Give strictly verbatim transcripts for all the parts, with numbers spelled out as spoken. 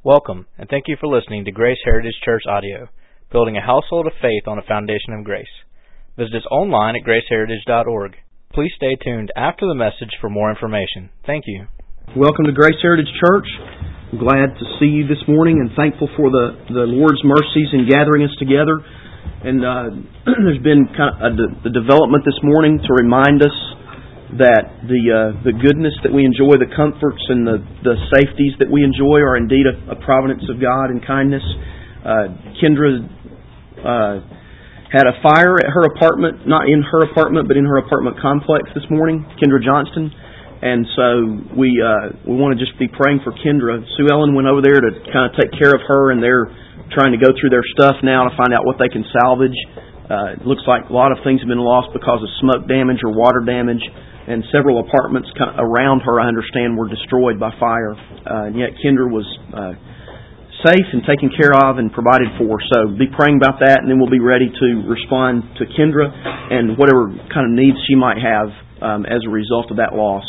Welcome, and thank you for listening to Grace Heritage Church Audio, building a household of faith on a foundation of grace. Visit us online at grace heritage dot org. Please stay tuned after the message for more information. Thank you. Welcome to Grace Heritage Church. I'm glad to see you this morning and thankful for the, the Lord's mercies in gathering us together. And uh, there's been kind of a, the development this morning to remind us that the uh, the goodness that we enjoy, the comforts and the, the safeties that we enjoy are indeed a, a providence of God and kindness. Uh, Kendra uh, had a fire at her apartment, not in her apartment, but in her apartment complex this morning, Kendra Johnston. And so we uh, we want to just be praying for Kendra. Sue Ellen went over there to kind of take care of her, and they're trying to go through their stuff now to find out what they can salvage. Uh, it looks like a lot of things have been lost because of smoke damage or water damage. And several apartments kind of around her, I understand, were destroyed by fire. Uh, and yet Kendra was uh, safe and taken care of and provided for. So be praying about that, and then we'll be ready to respond to Kendra and whatever kind of needs she might have um, as a result of that loss.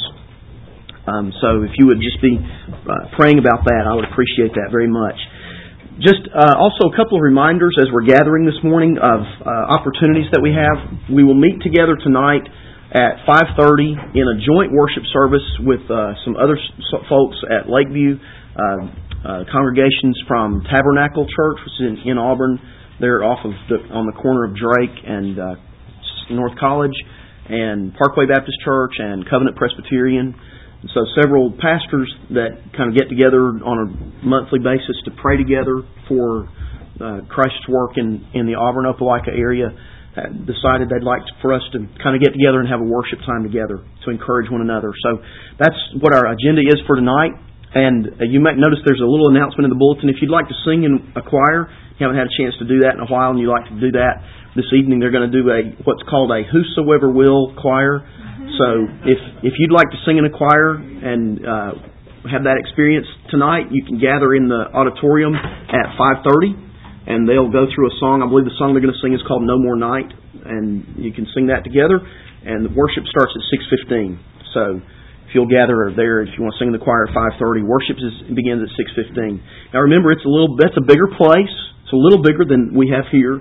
Um, so if you would just be uh, praying about that, I would appreciate that very much. Just uh, also a couple of reminders as we're gathering this morning of uh, opportunities that we have. We will meet together tonight at five thirty in a joint worship service with uh, some other folks at Lakeview, uh, uh, congregations from Tabernacle Church, which is in, in Auburn. They're off of the, on the corner of Drake and uh, North College, and Parkway Baptist Church and Covenant Presbyterian. And so several pastors that kind of get together on a monthly basis to pray together for uh, Christ's work in, in the Auburn-Opelika area decided they'd like for us to kind of get together and have a worship time together to encourage one another. So that's what our agenda is for tonight. And you might notice there's a little announcement in the bulletin. If you'd like to sing in a choir, you haven't had a chance to do that in a while, and you'd like to do that this evening, they're going to do a what's called a Whosoever Will choir. So if if you'd like to sing in a choir and uh, have that experience tonight, you can gather in the auditorium at five thirty. And they'll go through a song. I believe the song they're going to sing is called No More Night. And you can sing that together. And the worship starts at six fifteen. So if you'll gather there, if you want to sing in the choir at five thirty, worship is, begins at six fifteen. Now remember, it's a little that's a bigger place. It's a little bigger than we have here.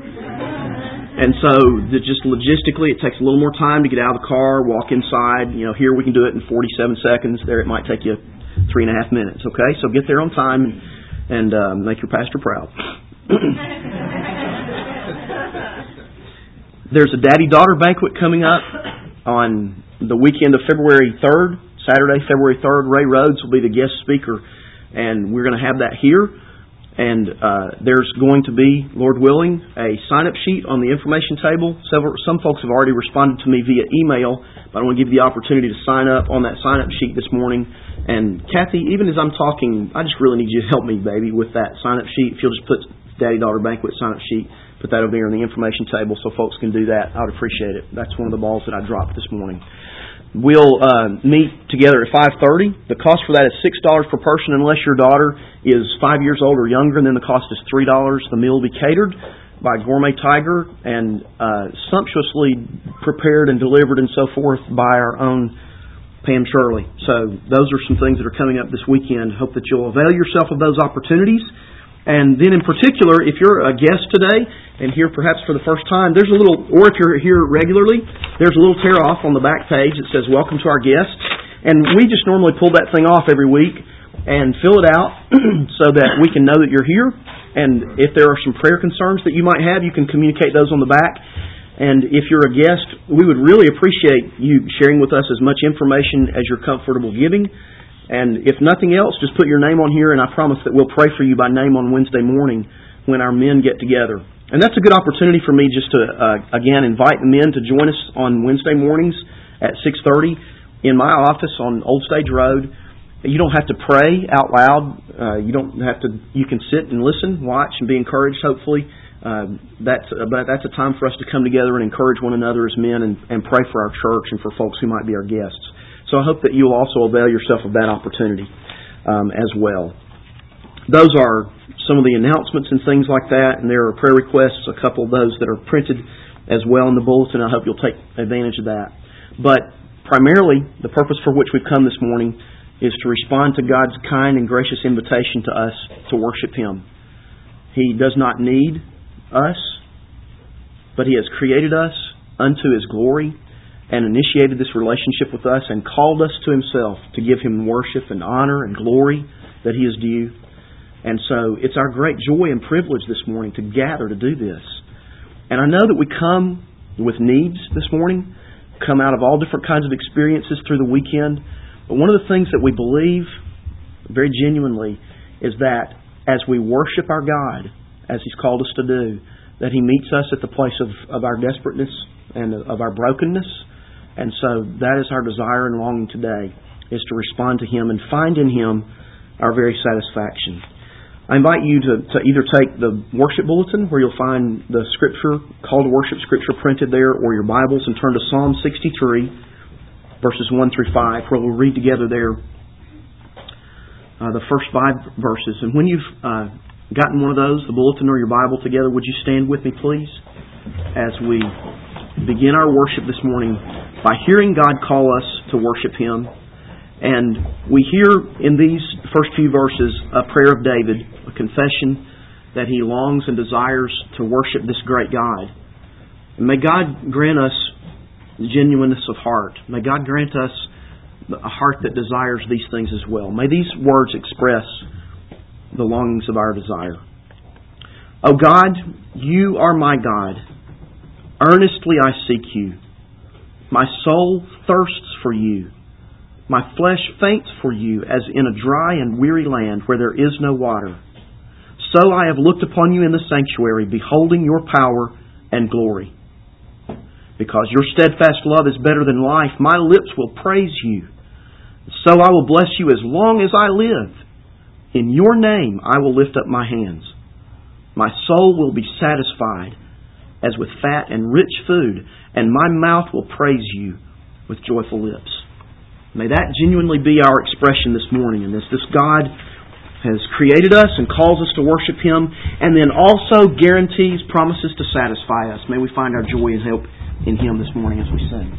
And so just logistically, it takes a little more time to get out of the car, walk inside. You know, here we can do it in forty-seven seconds. There it might take you three and a half minutes. Okay? So get there on time and, and uh, make your pastor proud. There's a daddy-daughter banquet coming up on the weekend of February third, Saturday, February third. Ray Rhodes will be the guest speaker, and we're going to have that here. And uh, there's going to be, Lord willing, a sign-up sheet on the information table. Several, some folks have already responded to me via email, but I want to give you the opportunity to sign up on that sign-up sheet this morning. And Kathy, even as I'm talking, I just really need you to help me, baby, with that sign-up sheet. If you'll just put Daddy-Daughter Banquet sign-up sheet, put that over there on the information table so folks can do that. I would appreciate it. That's one of the balls that I dropped this morning. We'll uh, meet together at five thirty. The cost for that is six dollars per person unless your daughter is five years old or younger, and then the cost is three dollars. The meal will be catered by Gourmet Tiger and uh, sumptuously prepared and delivered and so forth by our own Pam Shirley. So those are some things that are coming up this weekend. Hope that you'll avail yourself of those opportunities. And then in particular, if you're a guest today and here perhaps for the first time, there's a little, or if you're here regularly, there's a little tear off on the back page that says, Welcome to our guests. And we just normally pull that thing off every week and fill it out so that we can know that you're here. And if there are some prayer concerns that you might have, you can communicate those on the back. And if you're a guest, we would really appreciate you sharing with us as much information as you're comfortable giving. And if nothing else, just put your name on here, and I promise that we'll pray for you by name on Wednesday morning when our men get together. And that's a good opportunity for me just to, uh, again, invite the men to join us on Wednesday mornings at six thirty in my office on Old Stage Road. You don't have to pray out loud. Uh, you don't have to. You can sit and listen, watch, and be encouraged, hopefully. Uh, that's, uh, but that's a time for us to come together and encourage one another as men and, and pray for our church and for folks who might be our guests. So I hope that you'll also avail yourself of that opportunity um, as well. Those are some of the announcements and things like that, and there are prayer requests, a couple of those that are printed as well in the bulletin. I hope you'll take advantage of that. But primarily, the purpose for which we've come this morning is to respond to God's kind and gracious invitation to us to worship Him. He does not need us, but He has created us unto His glory and initiated this relationship with us and called us to Himself to give Him worship and honor and glory that He is due. And so it's our great joy and privilege this morning to gather to do this. And I know that we come with needs this morning, come out of all different kinds of experiences through the weekend. But one of the things that we believe very genuinely is that as we worship our God, as He's called us to do, that He meets us at the place of, of our desperateness and of our brokenness. And so that is our desire and longing today, is to respond to Him and find in Him our very satisfaction. I invite you to, to either take the worship bulletin, where you'll find the scripture, call to worship scripture printed there, or your Bibles, and turn to Psalm sixty-three, verses one through five, where we'll read together there uh, the first five verses. And when you've uh, gotten one of those, the bulletin or your Bible together, would you stand with me, please, as we begin our worship this morning by hearing God call us to worship Him. And we hear in these first few verses a prayer of David, a confession that he longs and desires to worship this great God. And may God grant us genuineness of heart. May God grant us a heart that desires these things as well. May these words express the longings of our desire. O God, You are my God. Earnestly I seek You. My soul thirsts for You. My flesh faints for You as in a dry and weary land where there is no water. So I have looked upon You in the sanctuary, beholding Your power and glory. Because Your steadfast love is better than life, my lips will praise You. So I will bless You as long as I live. In Your name I will lift up my hands. My soul will be satisfied as with fat and rich food, and my mouth will praise You with joyful lips. May that genuinely be our expression this morning in this. This God has created us and calls us to worship Him, and then also guarantees, promises to satisfy us. May we find our joy and help in Him this morning as we sing.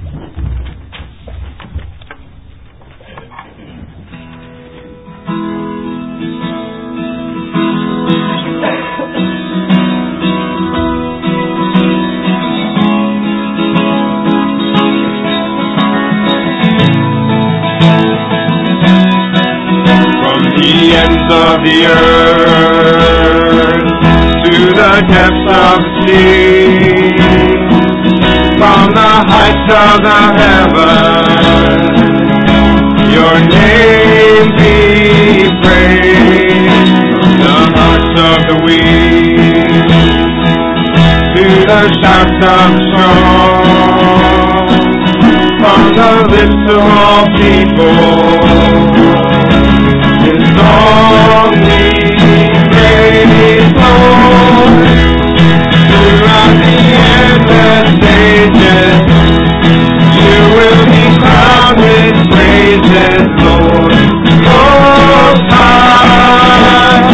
The ends of the earth to the depths of the sea, from the heights of the heavens, Your name be praised. From the hearts of the weak to the shouts of the strong, from the lips of all people, His song we praise, Lord. Throughout the endless ages, You will be crowned with praises, Lord. Most high,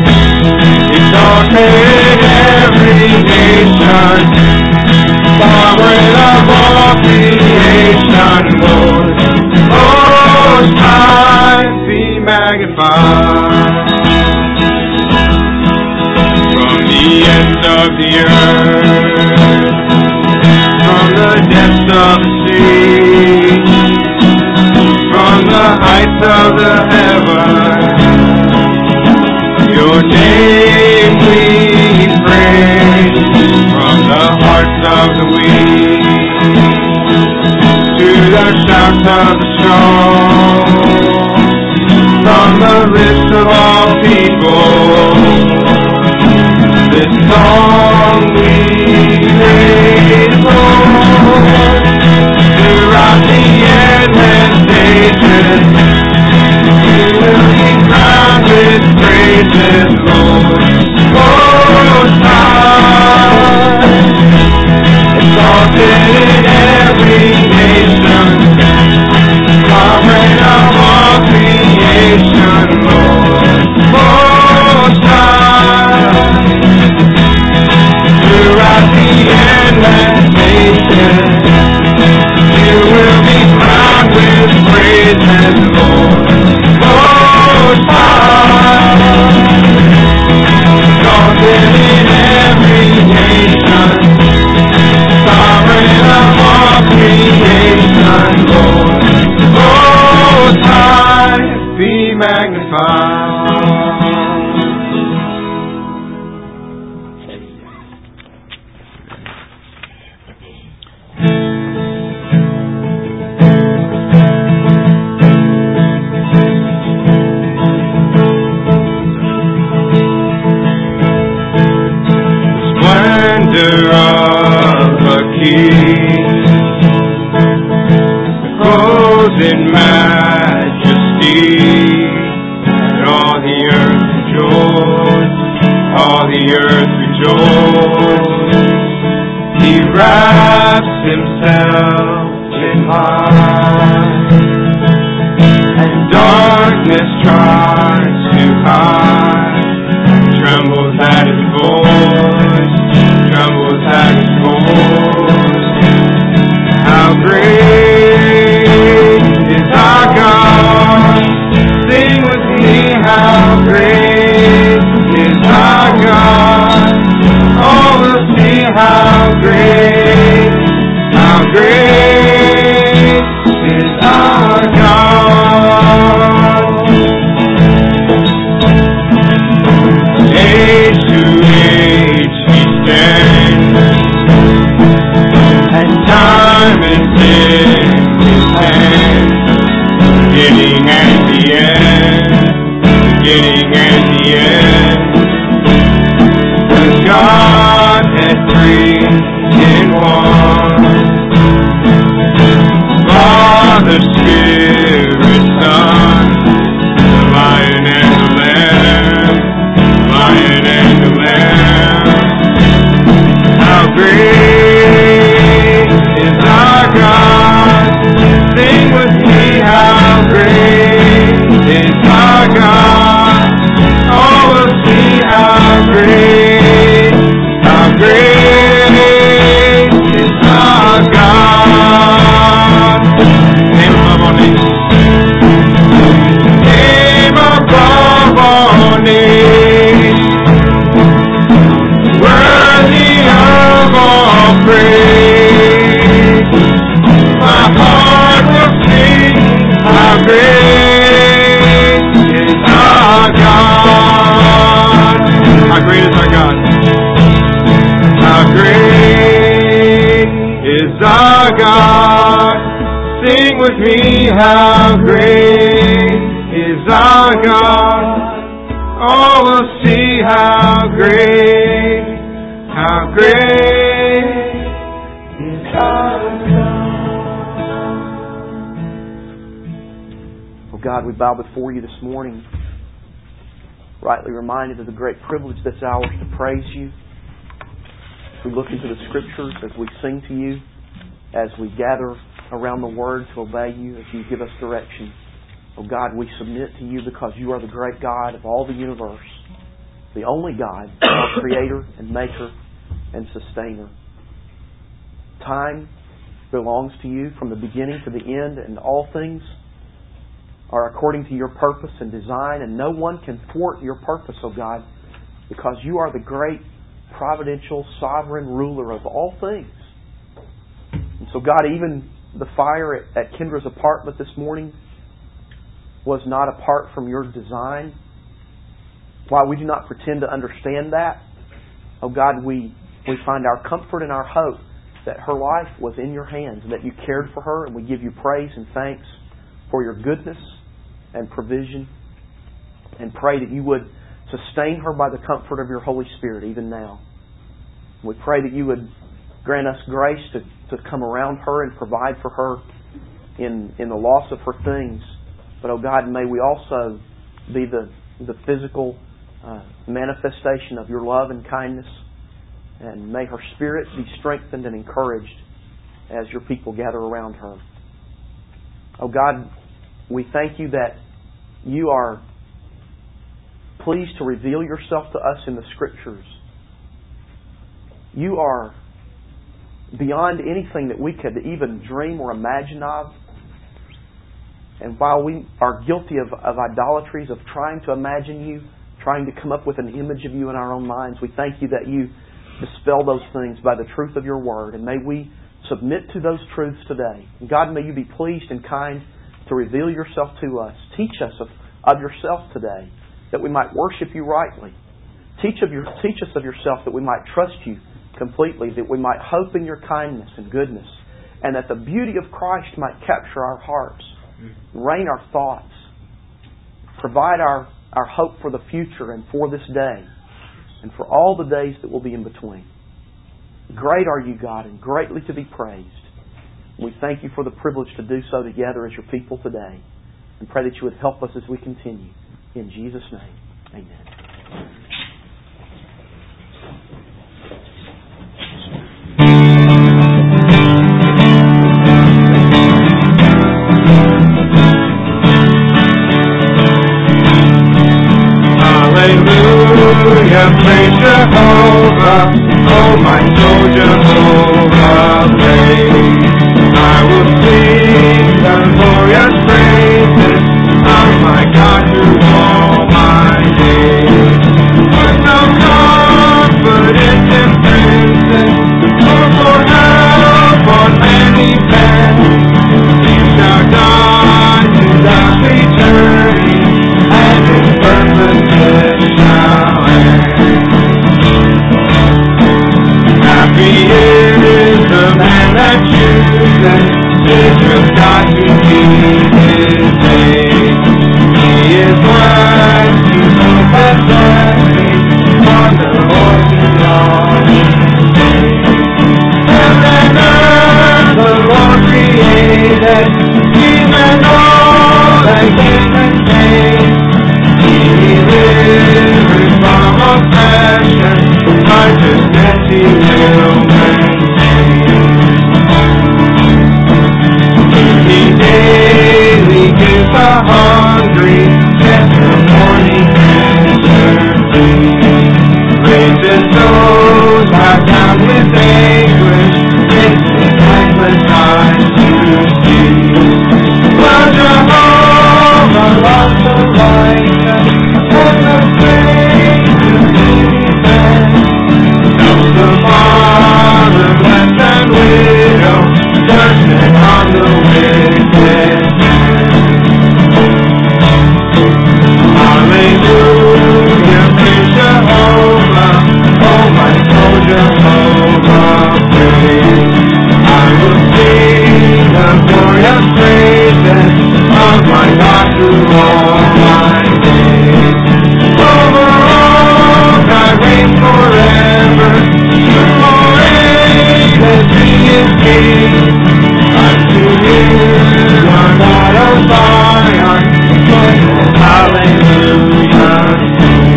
exalted every nation, sovereign of all creation, Lord. Most high, be magnified. From the ends of the earth, from the depths of the sea, from the heights of the heavens, Your name we praise. From the hearts of the weak to the shouts of the strong, from the lips of all people, this song we raise, Lord. Throughout the endless ages, You will be crowned with praises, Lord. Most high, exalted in every nation, sovereign of all creation, Lord. Most high, throughout the endless ages, You will be crowned with praise. peace, clothed in majesty, and all the earth rejoice, all the earth rejoice. He wraps Himself in light, and darkness tries to hide, trembles at His voice, trembles at His voice. How great is our God? Sing with me, how great is our God? Oh, we'll see how great, how great is our God. Age to age He stands, and time is in His hands. Beginning and the end, beginning and the end. The Godhead three in one. Father, Spirit, Son, the Lion and the Lamb, Lion and the Lamb. How great is our God? Sing with me, how great is our God? Oh, we'll see how great, how great is our God. Name above all names. Name above all names. Worthy of all praise. My heart will sing, how great is our God. How great is our God? How great is our God? Sing with me, how great is our God? Oh, we'll see how great, how great is our God. Oh God, we bow before You this morning, rightly reminded of the great privilege that's ours to praise You. As we look into the Scriptures, as we sing to You, as we gather around the Word to obey You, as You give us direction. Oh God, we submit to You because You are the great God of all the universe, the only God, our Creator and Maker and Sustainer. Time belongs to You from the beginning to the end, and all things are according to Your purpose and design, and no one can thwart Your purpose, oh God, because You are the great, providential, sovereign ruler of all things. And so God, even the fire at, at Kendra's apartment this morning was not apart from Your design. While we do not pretend to understand that, oh God, we, we find our comfort and our hope that her life was in Your hands and that You cared for her, and we give You praise and thanks for Your goodness and provision, and pray that You would sustain her by the comfort of Your Holy Spirit even now. We pray that You would grant us grace to, to come around her and provide for her in, in the loss of her things. But, oh God, may we also be the, the physical uh, manifestation of Your love and kindness. And may her spirit be strengthened and encouraged as Your people gather around her. Oh God, we thank You that You are pleased to reveal Yourself to us in the Scriptures. You are beyond anything that we could even dream or imagine of. And while we are guilty of, of idolatries, of trying to imagine You, trying to come up with an image of You in our own minds, we thank You that You dispel those things by the truth of Your Word. And may we submit to those truths today. And God, may You be pleased and kind to reveal Yourself to us. Teach us of, of Yourself today, that we might worship You rightly. Teach, of your, teach us of Yourself that we might trust You completely, that we might hope in Your kindness and goodness, and that the beauty of Christ might capture our hearts, reign our thoughts, provide our, our hope for the future and for this day, and for all the days that will be in between. Great are You, God, and greatly to be praised. We thank You for the privilege to do so together as Your people today. And pray that You would help us as we continue. In Jesus' name, amen. Hallelujah, praise Jehovah, oh my soul, Jehovah, praise. I will sing the glorious praises of my God through all my days. Put no confidence in princes, or for help on many beds. He shall die without returning, and His purposes shall end. Happy is the man that chooses Israel's God to be his name. He is blessed to hope and blessing on the Lord belongs his name. Heaven and earth the Lord created, even all that can contain. He delivered from oppression, righteousness He will maintain. He daily gives the hungry, tender morning necessity. Raises those bowed down with anguish, makes the sightless eyes to see. Well, Jehovah loves the righteous, and the saints who defend. Knows the fatherless and widow, judgment on the wicked man. Hallelujah, praise Jehovah, oh my soul, Jehovah, praise. I will sing the glorious praises of my God through all my days. Over all God reigns forever, through all ages He is King. Unto You, Lord God of Zion, joyful hallelujah sing.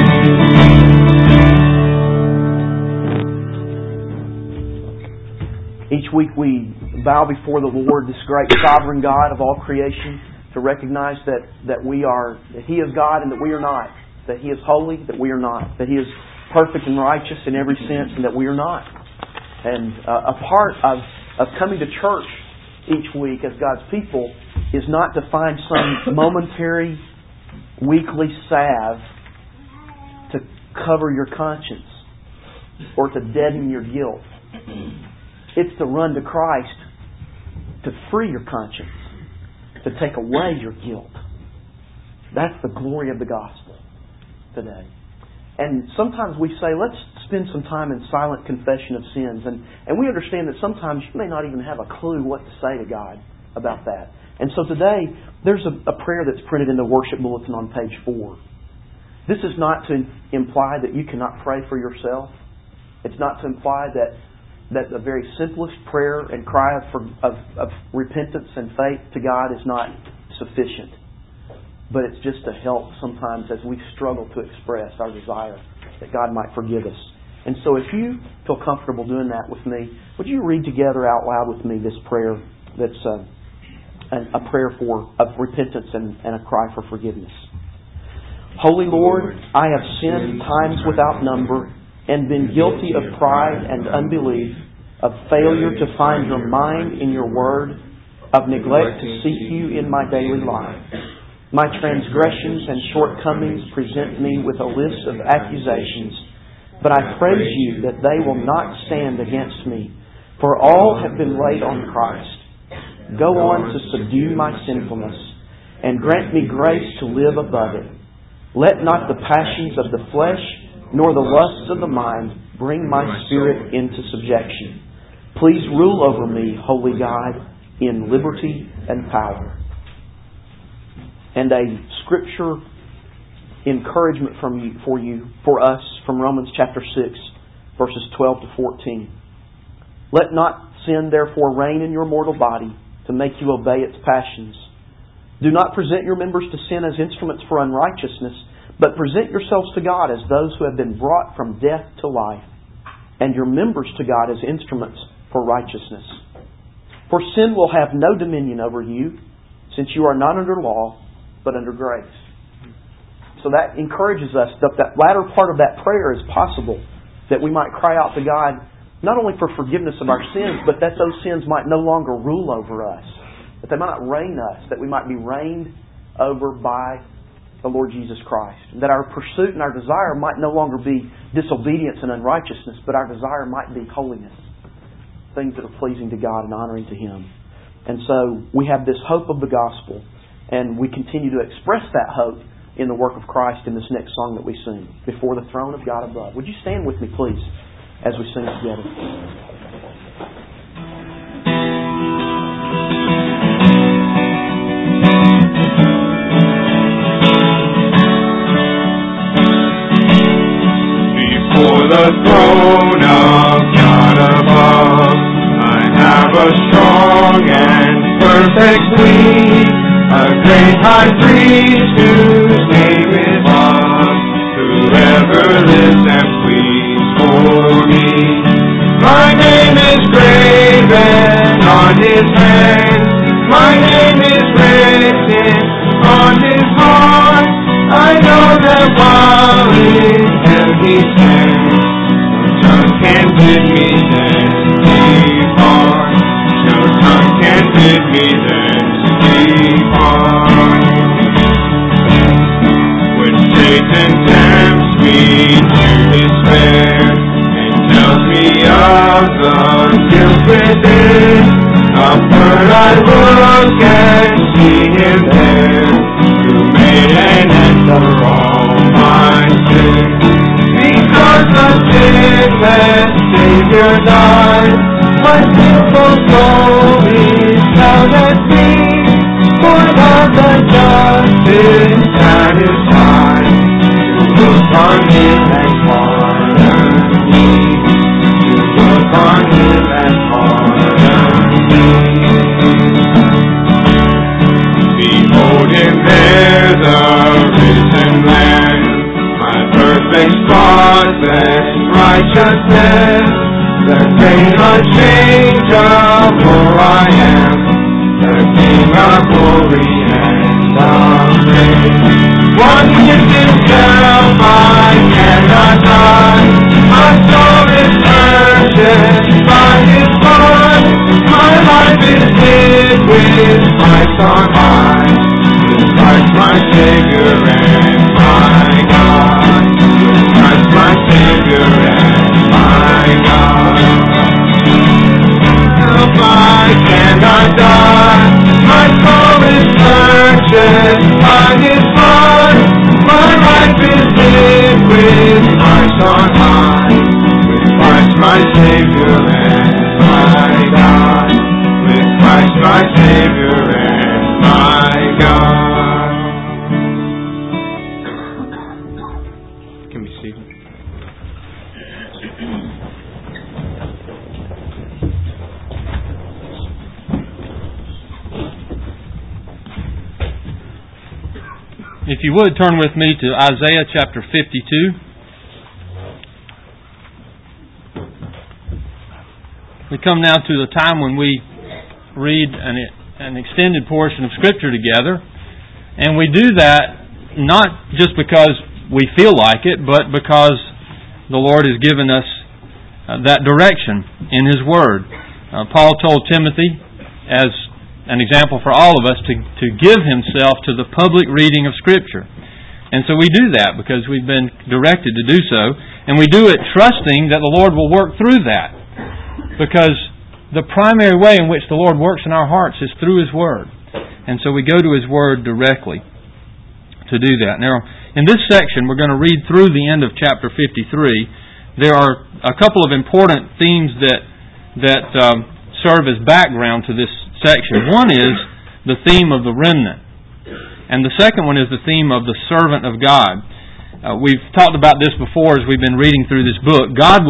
Each week we bow before the Lord, this great sovereign God of all creation, to recognize that, that we are, that He is God and that we are not. That He is holy, that we are not. That He is perfect and righteous in every sense, and that we are not. And uh, a part of, of coming to church each week as God's people is not to find some momentary, weekly salve to cover your conscience or to deaden your guilt. It's to run to Christ to free your conscience, to take away your guilt. That's the glory of the gospel today. And sometimes we say, let's spend some time in silent confession of sins. And, and we understand that sometimes you may not even have a clue what to say to God about that. And so today, there's a, a prayer that's printed in the worship bulletin on page four. This is not to imply that you cannot pray for yourself. It's not to imply that that the very simplest prayer and cry of, of, of repentance and faith to God is not sufficient. But it's just to help sometimes as we struggle to express our desire that God might forgive us. And so if you feel comfortable doing that with me, would you read together out loud with me this prayer that's uh, a, a prayer for of repentance and, and a cry for forgiveness. Holy Lord, I have sinned times without number and been guilty of pride and unbelief, of failure to find Your mind in Your Word, of neglect to seek You in my daily life. My transgressions and shortcomings present me with a list of accusations, but I praise You that they will not stand against me, for all have been laid on Christ. Go on to subdue my sinfulness, and grant me grace to live above it. Let not the passions of the flesh nor the lusts of the mind bring my spirit into subjection. Please rule over me, Holy God, in liberty and power. And a scripture encouragement from you, for you, for us, from Romans chapter six, verses twelve to fourteen. Let not sin therefore reign in your mortal body to make you obey its passions. Do not present your members to sin as instruments for unrighteousness, but present yourselves to God as those who have been brought from death to life, and your members to God as instruments for righteousness. For sin will have no dominion over you, since you are not under law, but under grace. So that encourages us that that latter part of that prayer is possible, that we might cry out to God not only for forgiveness of our sins, but that those sins might no longer rule over us, that they might not reign us, that we might be reigned over by the Lord Jesus Christ, and that our pursuit and our desire might no longer be disobedience and unrighteousness, but our desire might be holiness, things that are pleasing to God and honoring to Him. And so we have this hope of the gospel, and we continue to express that hope in the work of Christ in this next song that we sing, Before the Throne of God Above. Would you stand with me, please, as we sing it together? Before the throne of God above, I have a strong and perfect plea, a great high priest whose name is love, whoever lives and pleads for me. My name is graven on his hand, my name is written on his heart. I know that while in him he stands, no tongue can bid me thence depart. No tongue can bid me thence depart. When Satan tempts me to despair and tells me of the guilt within, upward I look and see him there, who made an end for all my sin. Because the sinless Savior died, my sinful soul is found at peace, for now the just is satisfied to look on Him and pardon me, to look on Him and pardon me. Behold Him there, the risen Lamb, my perfect spotless righteousness, the great unchangeable I am, the King of glory and of grace. One with Himself I cannot die, my soul is purchased by His blood, my life is hid with Christ on high, with Christ my Savior and my God, with Christ my Savior and my God. If I cannot die, my soul is purchased by His blood, my life is hid with Christ on high, with Christ my Savior and my God, with Christ my Savior and my God. Can we see? If you would, turn with me to Isaiah chapter fifty-two. We come now to the time when we read an, an extended portion of Scripture together. And we do that not just because we feel like it, but because the Lord has given us uh, that direction in His Word. Uh, Paul told Timothy, as an example for all of us, to, to give himself to the public reading of Scripture. And so we do that because we've been directed to do so. And we do it trusting that the Lord will work through that. Because the primary way in which the Lord works in our hearts is through His Word. And so we go to His Word directly to do that. Now, in this section, we're going to read through the end of chapter fifty-three. There are a couple of important themes that, that um, serve as background to this section. One is the theme of the remnant, and the second one is the theme of the servant of God. Uh, we've talked about this before as we've been reading through this book. God will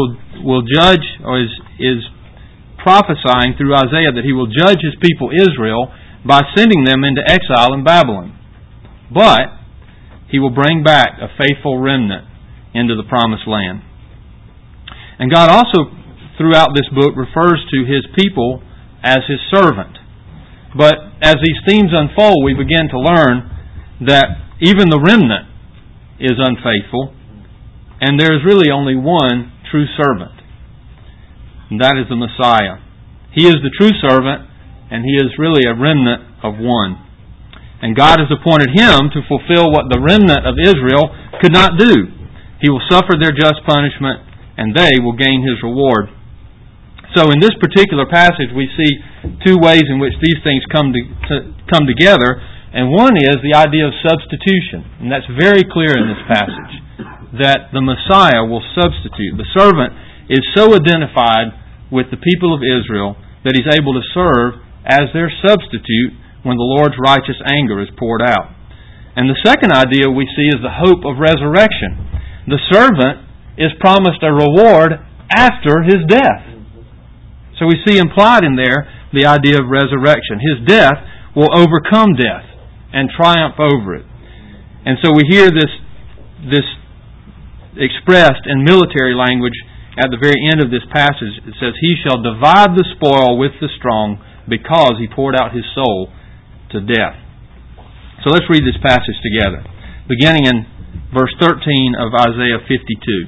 will judge, or is, is prophesying through Isaiah that He will judge His people Israel by sending them into exile in Babylon. But He will bring back a faithful remnant into the promised land. And God also, throughout this book, refers to His people as His servant. But as these themes unfold, we begin to learn that even the remnant is unfaithful, and there is really only one true servant, and that is the Messiah. He is the true servant, and He is really a remnant of one. And God has appointed Him to fulfill what the remnant of Israel could not do. He will suffer their just punishment, and they will gain His reward. So in this particular passage, we see two ways in which these things come to, to come together. And one is the idea of substitution. And that's very clear in this passage, that the Messiah will substitute. The servant is so identified with the people of Israel that He's able to serve as their substitute when the Lord's righteous anger is poured out. And the second idea we see is the hope of resurrection. The servant is promised a reward after his death. So we see implied in there the idea of resurrection. His death will overcome death and triumph over it. And so we hear this, this expressed in military language at the very end of this passage. It says, He shall divide the spoil with the strong because He poured out His soul to death. So let's read this passage together, beginning in verse thirteen of Isaiah fifty-two.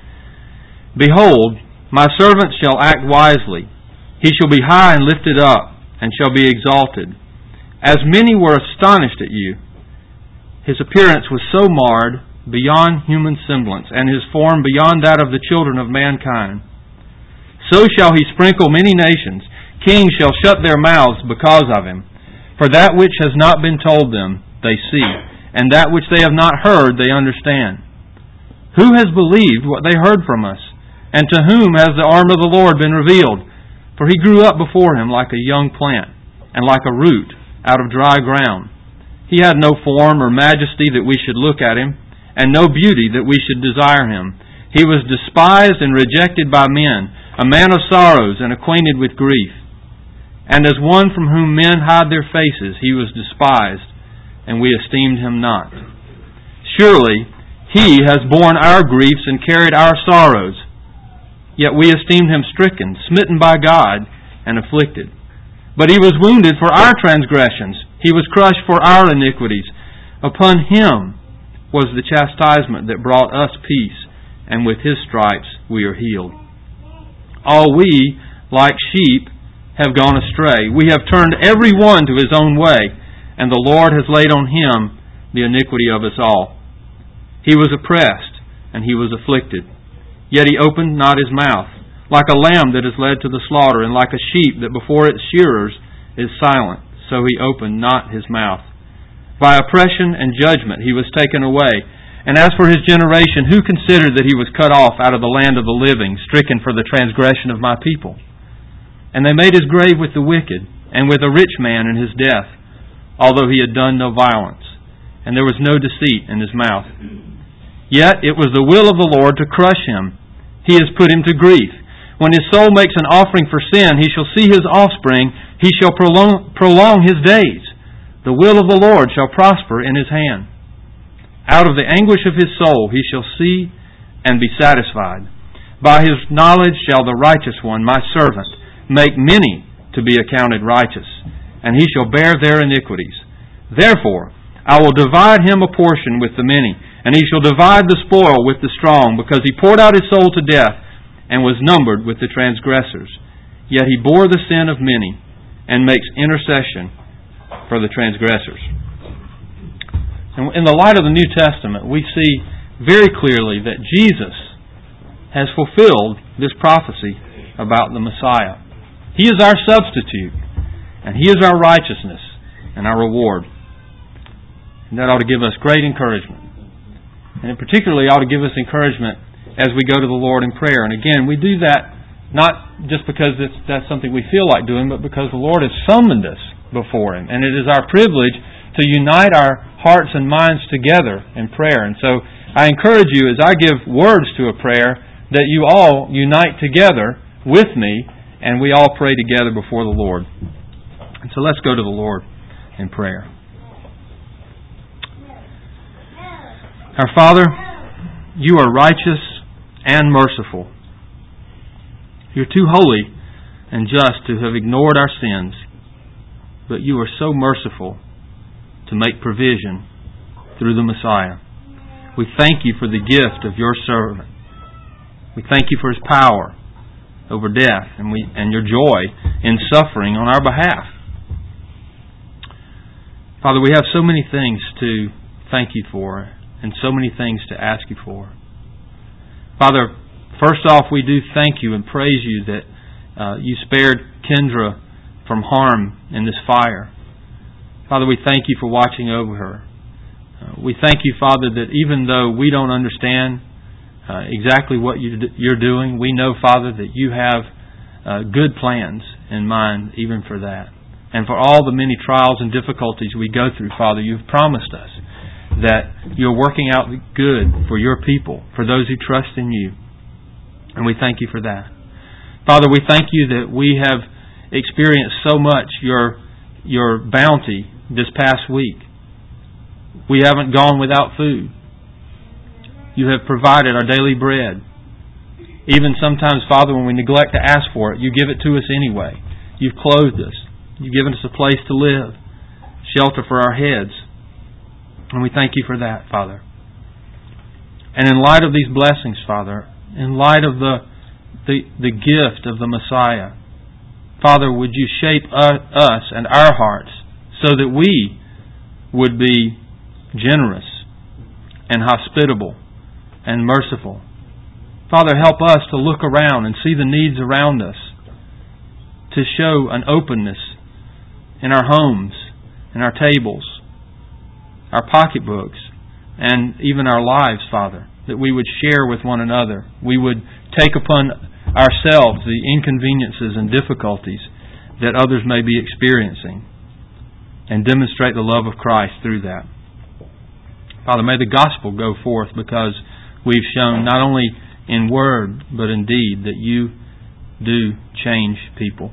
Behold, my servant shall act wisely. He shall be high and lifted up, and shall be exalted. As many were astonished at you, His appearance was so marred beyond human semblance, and His form beyond that of the children of mankind. So shall He sprinkle many nations. Kings shall shut their mouths because of Him. For that which has not been told them, they see, and that which they have not heard, they understand. Who has believed what they heard from us? And to whom has the arm of the Lord been revealed? For He grew up before Him like a young plant, and like a root out of dry ground. He had no form or majesty that we should look at Him, and no beauty that we should desire Him. He was despised and rejected by men, a man of sorrows and acquainted with grief. And as one from whom men hide their faces, He was despised, and we esteemed Him not. Surely He has borne our griefs and carried our sorrows. Yet we esteemed Him stricken, smitten by God, and afflicted. But He was wounded for our transgressions. He was crushed for our iniquities. Upon Him was the chastisement that brought us peace, and with His stripes we are healed. All we, like sheep, have gone astray. We have turned every one to his own way, and the Lord has laid on Him the iniquity of us all. He was oppressed, and He was afflicted. Yet He opened not His mouth, like a lamb that is led to the slaughter, and like a sheep that before its shearers is silent, so He opened not His mouth. By oppression and judgment He was taken away. And as for His generation, who considered that He was cut off out of the land of the living, stricken for the transgression of my people? And they made His grave with the wicked, and with a rich man in his death, although he had done no violence, and there was no deceit in his mouth. Yet it was the will of the Lord to crush him. He has put him to grief. When his soul makes an offering for sin, he shall see his offspring. He shall prolong, prolong his days. The will of the Lord shall prosper in his hand. Out of the anguish of his soul he shall see and be satisfied. By his knowledge shall the righteous one, my servant, make many to be accounted righteous, and he shall bear their iniquities. Therefore I will divide him a portion with the many, and he shall divide the spoil with the strong, because he poured out his soul to death, and was numbered with the transgressors. Yet he bore the sin of many, and makes intercession for the transgressors. And in the light of the New Testament, we see very clearly that Jesus has fulfilled this prophecy about the Messiah. He is our substitute, and He is our righteousness and our reward. And that ought to give us great encouragement. And it particularly ought to give us encouragement as we go to the Lord in prayer. And again, we do that not just because it's, that's something we feel like doing, but because the Lord has summoned us before Him. And it is our privilege to unite our hearts and minds together in prayer. And so I encourage you, as I give words to a prayer, that you all unite together with me and we all pray together before the Lord. And so let's go to the Lord in prayer. Our Father, you are righteous and merciful. You're too holy and just to have ignored our sins, but you are so merciful to make provision through the Messiah. We thank you for the gift of your servant. We thank you for his power over death and we and your joy in suffering on our behalf. Father, we have so many things to thank you for and so many things to ask you for. Father, first off, we do thank you and praise you that uh, you spared Kendra from harm in this fire. Father, we thank you for watching over her. Uh, we thank you, Father, that even though we don't understand uh, exactly what you d- you're doing, we know, Father, that you have uh, good plans in mind even for that. And for all the many trials and difficulties we go through, Father, you've promised us that you're working out good for your people, for those who trust in you. And we thank you for that. Father, we thank you that we have experienced so much your your bounty this past week. We haven't gone without food. You have provided our daily bread. Even sometimes, Father, when we neglect to ask for it, you give it to us anyway. You've clothed us. You've given us a place to live, shelter for our heads. And we thank you for that, Father. And in light of these blessings, Father, in light of the the, the gift of the Messiah, Father, would you shape us and our hearts so that we would be generous and hospitable and merciful. Father, help us to look around and see the needs around us, to show an openness in our homes, in our tables, our pocketbooks, and even our lives, Father, that we would share with one another. We would take upon ourselves the inconveniences and difficulties that others may be experiencing and demonstrate the love of Christ through that. Father, may the gospel go forth because we've shown not only in word but in deed that you do change people.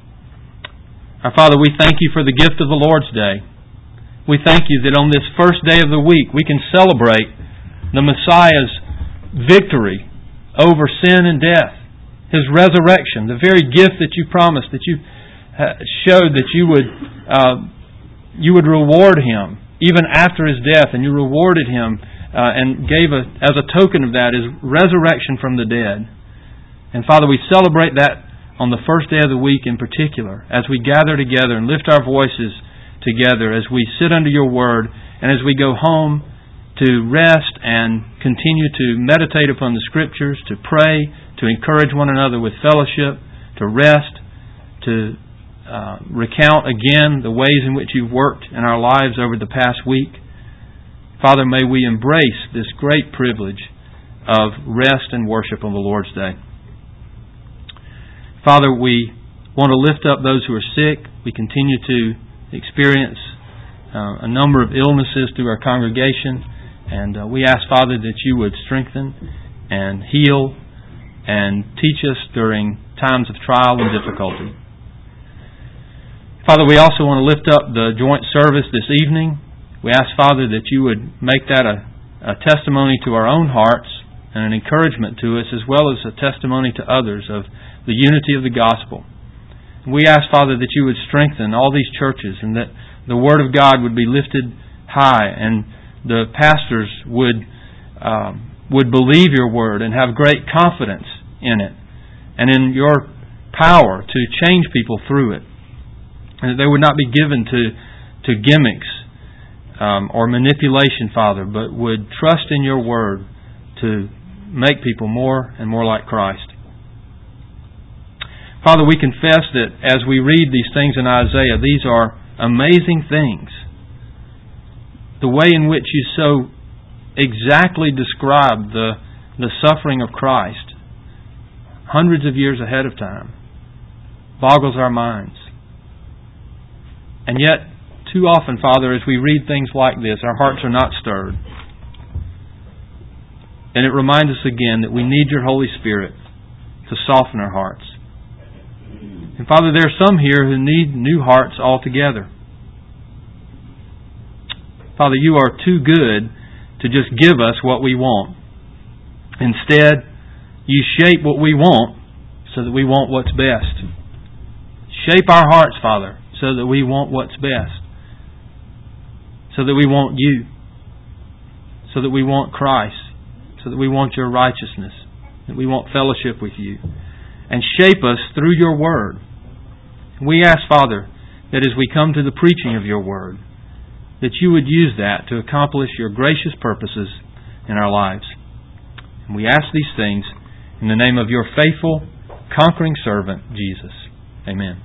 Our Father, we thank you for the gift of the Lord's Day. We thank you that on this first day of the week we can celebrate the Messiah's victory over sin and death, His resurrection, the very gift that you promised, that you showed that you would uh, you would reward Him even after His death, and you rewarded Him uh, and gave a, as a token of that His resurrection from the dead. And Father, we celebrate that on the first day of the week in particular, as we gather together and lift our voices together, as we sit under your word, and as we go home to rest and continue to meditate upon the Scriptures, to pray, to encourage one another with fellowship, to rest, to uh, recount again the ways in which you've worked in our lives over the past week. Father, may we embrace this great privilege of rest and worship on the Lord's Day. Father, we want to lift up those who are sick. We continue to experience uh, a number of illnesses through our congregation, and uh, we ask, Father, that you would strengthen and heal and teach us during times of trial and difficulty. Father, we also want to lift up the joint service this evening. We ask, Father, that you would make that a, a testimony to our own hearts and an encouragement to us, as well as a testimony to others of the unity of the gospel. We ask, Father, that you would strengthen all these churches and that the Word of God would be lifted high and the pastors would um, would believe your Word and have great confidence in it and in your power to change people through it. And that they would not be given to, to gimmicks um, or manipulation, Father, but would trust in your Word to make people more and more like Christ. Father, we confess that as we read these things in Isaiah, these are amazing things. The way in which you so exactly describe the, the suffering of Christ, hundreds of years ahead of time, boggles our minds. And yet, too often, Father, as we read things like this, our hearts are not stirred. And it reminds us again that we need your Holy Spirit to soften our hearts. And Father, there are some here who need new hearts altogether. Father, you are too good to just give us what we want. Instead, you shape what we want so that we want what's best. Shape our hearts, Father, so that we want what's best. So that we want you. So that we want Christ. So that we want your righteousness. That we want fellowship with you. And shape us through your Word. We ask, Father, that as we come to the preaching of your Word, that you would use that to accomplish your gracious purposes in our lives. And we ask these things in the name of your faithful, conquering servant, Jesus. Amen.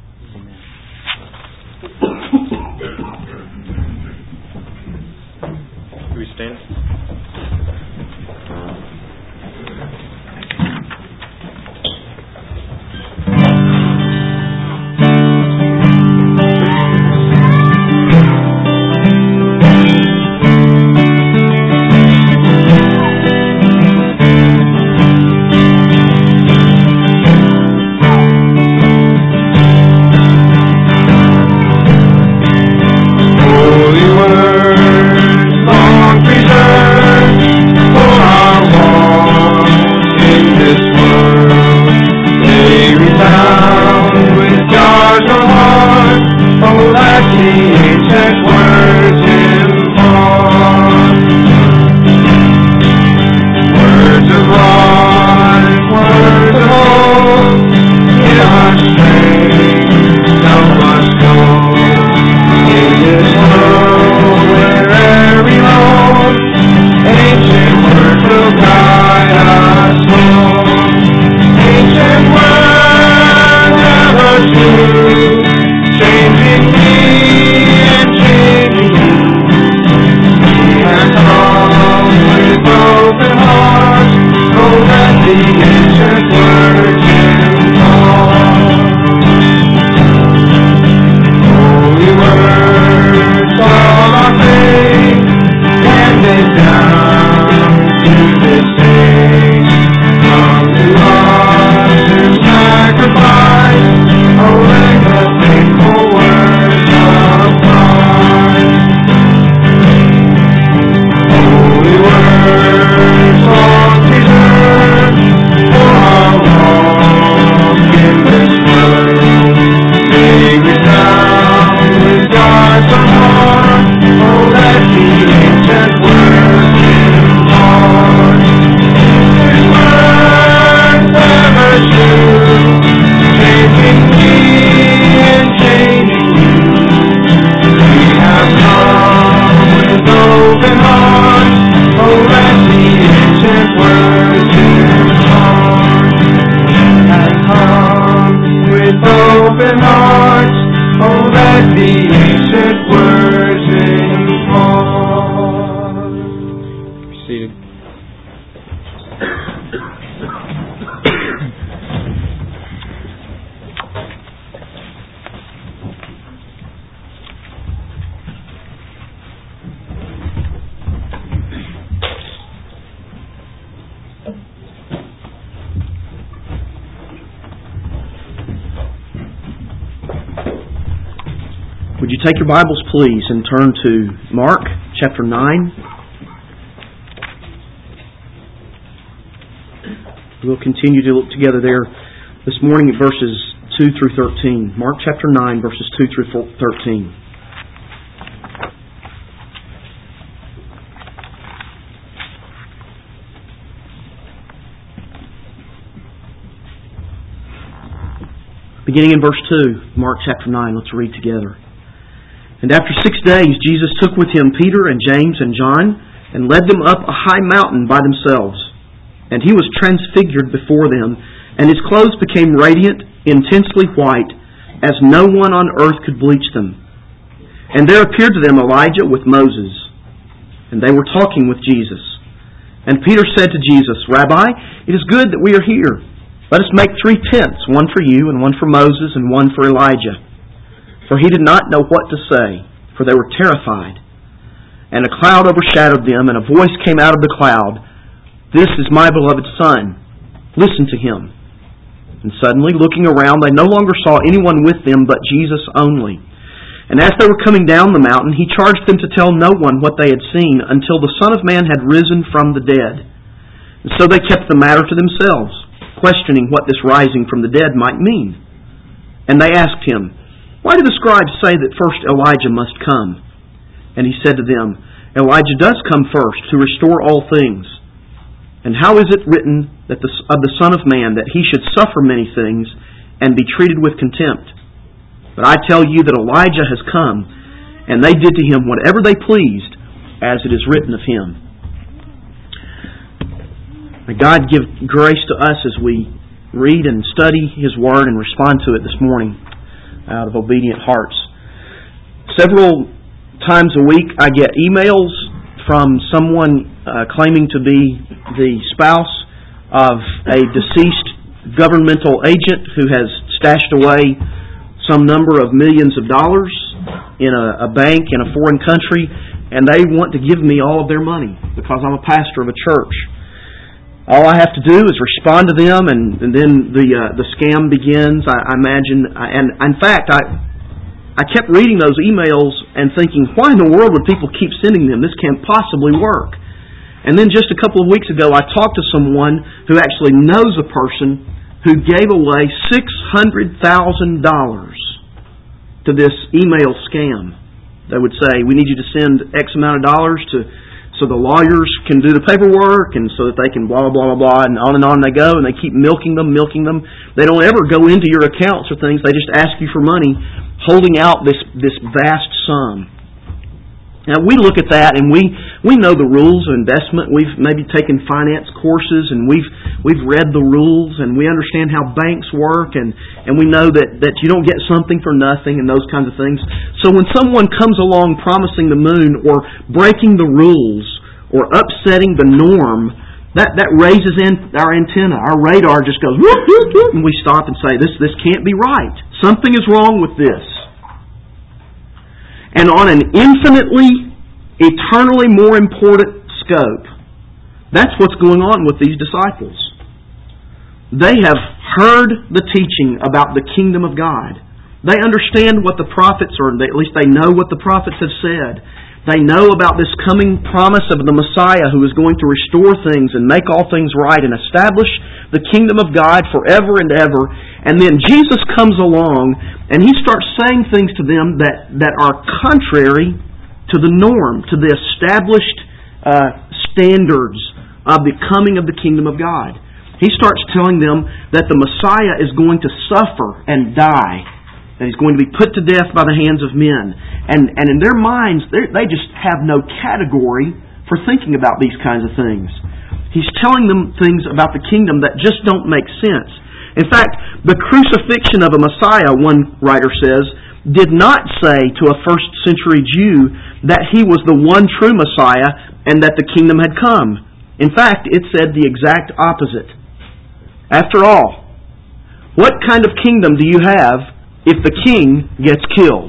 Do we stand? Would you take your Bibles, please, and turn to Mark chapter nine. We'll continue to look together there this morning at verses two through thirteen. Mark chapter nine, verses two through thirteen. Beginning in verse two, Mark chapter nine, let's read together. And after six days, Jesus took with him Peter and James and John and led them up a high mountain by themselves. And he was transfigured before them, and his clothes became radiant, intensely white, as no one on earth could bleach them. And there appeared to them Elijah with Moses, and they were talking with Jesus. And Peter said to Jesus, Rabbi, it is good that we are here. Let us make three tents, one for you, and one for Moses, and one for Elijah. For he did not know what to say, for they were terrified. And a cloud overshadowed them, and a voice came out of the cloud, "This is my beloved Son. Listen to Him." And suddenly, looking around, they no longer saw anyone with them but Jesus only. And as they were coming down the mountain, He charged them to tell no one what they had seen until the Son of Man had risen from the dead. And so they kept the matter to themselves, questioning what this rising from the dead might mean. And they asked Him, "Why do the scribes say that first Elijah must come?" And He said to them, "Elijah does come first to restore all things. And how is it written that the, of the Son of Man that He should suffer many things and be treated with contempt? But I tell you that Elijah has come, and they did to him whatever they pleased, as it is written of him." May God give grace to us as we read and study His Word and respond to it this morning out of obedient hearts. Several times a week I get emails from someone uh, claiming to be the spouse of a deceased governmental agent who has stashed away some number of millions of dollars in a, a bank in a foreign country, and they want to give me all of their money because I'm a pastor of a church. All I have to do is respond to them, and, and then the uh, the scam begins. I, I imagine, and in fact, I I kept reading those emails and thinking, why in the world would people keep sending them? This can't possibly work. And then just a couple of weeks ago, I talked to someone who actually knows a person who gave away six hundred thousand dollars to this email scam. They would say, "We need you to send X amount of dollars to so the lawyers can do the paperwork and so that they can blah, blah, blah, blah," and on and on they go, and they keep milking them, milking them. They don't ever go into your accounts or things. They just ask you for money, holding out this, this vast sum. Now, we look at that and we, we know the rules of investment. We've maybe taken finance courses and we've we've read the rules and we understand how banks work, and, and we know that, that you don't get something for nothing and those kinds of things. So when someone comes along promising the moon or breaking the rules or upsetting the norm, that, that raises in our antenna. Our radar just goes, whoop, whoop, whoop, and we stop and say, this, this can't be right. Something is wrong with this. And on an infinitely, eternally more important scope, that's what's going on with these disciples. They have heard the teaching about the kingdom of God. They understand what the prophets, or at least they know what the prophets have said. They know about this coming promise of the Messiah who is going to restore things and make all things right and establish the kingdom of God forever and ever. And then Jesus comes along and He starts saying things to them that, that are contrary to the norm, to the established uh, standards of the coming of the kingdom of God. He starts telling them that the Messiah is going to suffer and die, that He's going to be put to death by the hands of men. And, and in their minds, they just have no category for thinking about these kinds of things. He's telling them things about the kingdom that just don't make sense. In fact, the crucifixion of a Messiah, one writer says, did not say to a first century Jew that He was the one true Messiah and that the kingdom had come. In fact, it said the exact opposite. After all, what kind of kingdom do you have if the king gets killed?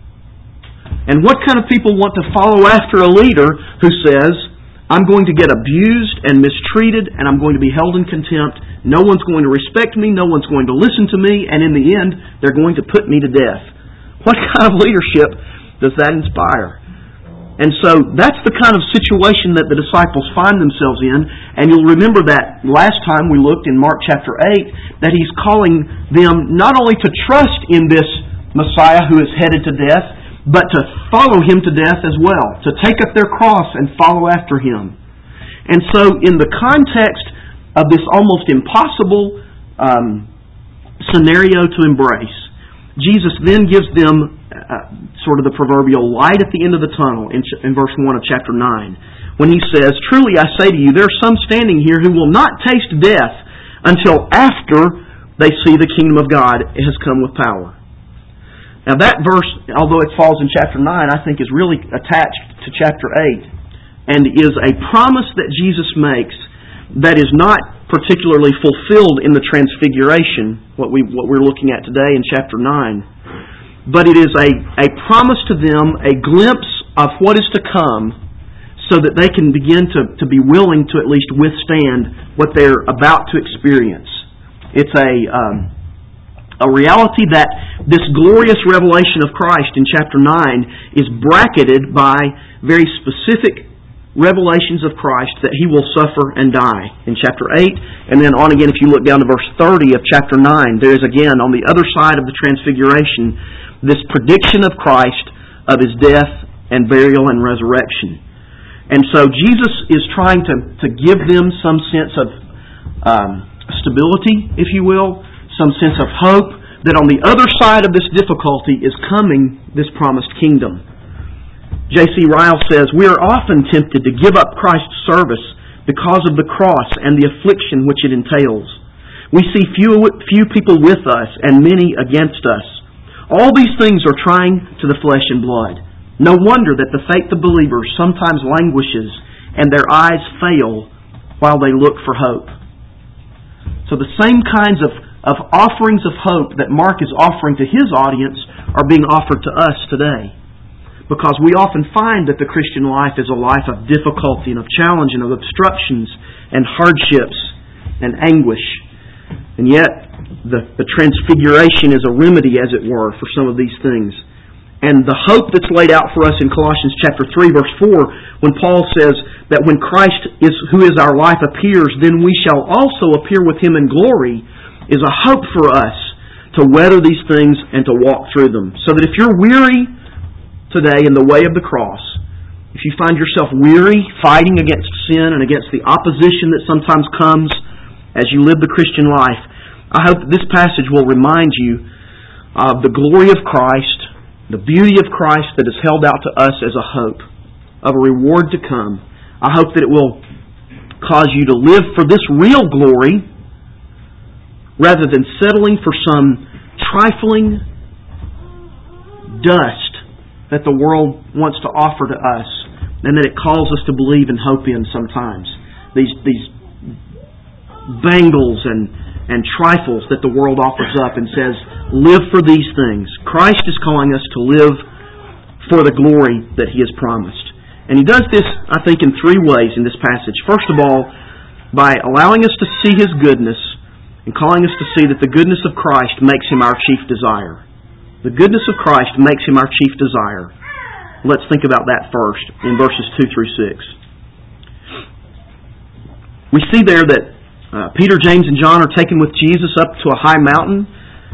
And what kind of people want to follow after a leader who says, I'm going to get abused and mistreated and I'm going to be held in contempt. No one's going to respect me. No one's going to listen to me. And in the end, they're going to put me to death. What kind of leadership does that inspire? And so that's the kind of situation that the disciples find themselves in. And you'll remember that last time we looked in Mark chapter eight, that He's calling them not only to trust in this Messiah who is headed to death, but to follow Him to death as well, to take up their cross and follow after Him. And so in the context of this almost impossible um, scenario to embrace, Jesus then gives them uh, sort of the proverbial light at the end of the tunnel in, ch- in verse one of chapter nine, when He says, "Truly I say to you, there are some standing here who will not taste death until after they see the kingdom of God has come with power." Now that verse, although it falls in chapter nine, I think is really attached to chapter eight and is a promise that Jesus makes that is not particularly fulfilled in the Transfiguration, what, we, what we're looking at today in chapter nine. But it is a, a promise to them, a glimpse of what is to come, so that they can begin to, to be willing to at least withstand what they're about to experience. It's a, um, a reality that this glorious revelation of Christ in chapter nine is bracketed by very specific revelations of Christ that He will suffer and die in chapter eight. And then on again, if you look down to verse thirty of chapter nine, there is again on the other side of the transfiguration this prediction of Christ of His death and burial and resurrection. And so Jesus is trying to, to give them some sense of um, stability, if you will, some sense of hope that on the other side of this difficulty is coming this promised kingdom. J C Ryle says, "We are often tempted to give up Christ's service because of the cross and the affliction which it entails. We see few, few people with us and many against us. All these things are trying to the flesh and blood. No wonder that the faith of believers sometimes languishes and their eyes fail while they look for hope." So the same kinds of, of offerings of hope that Mark is offering to his audience are being offered to us today. Because we often find that the Christian life is a life of difficulty and of challenge and of obstructions and hardships and anguish. And yet, the, the transfiguration is a remedy, as it were, for some of these things. And the hope that's laid out for us in Colossians chapter three, verse four, when Paul says that when Christ, is who is our life, appears, then we shall also appear with Him in glory, is a hope for us to weather these things and to walk through them. So that if you're weary today in the way of the cross, if you find yourself weary fighting against sin and against the opposition that sometimes comes as you live the Christian life, I hope that this passage will remind you of the glory of Christ, the beauty of Christ that is held out to us as a hope of a reward to come. I hope that it will cause you to live for this real glory rather than settling for some trifling dust that the world wants to offer to us and that it calls us to believe and hope in sometimes. These these bangles and, and trifles that the world offers up and says, live for these things. Christ is calling us to live for the glory that He has promised. And He does this, I think, in three ways in this passage. First of all, by allowing us to see His goodness and calling us to see that the goodness of Christ makes Him our chief desire. The goodness of Christ makes Him our chief desire. Let's think about that first in verses two through six. We see there that uh, Peter, James, and John are taken with Jesus up to a high mountain,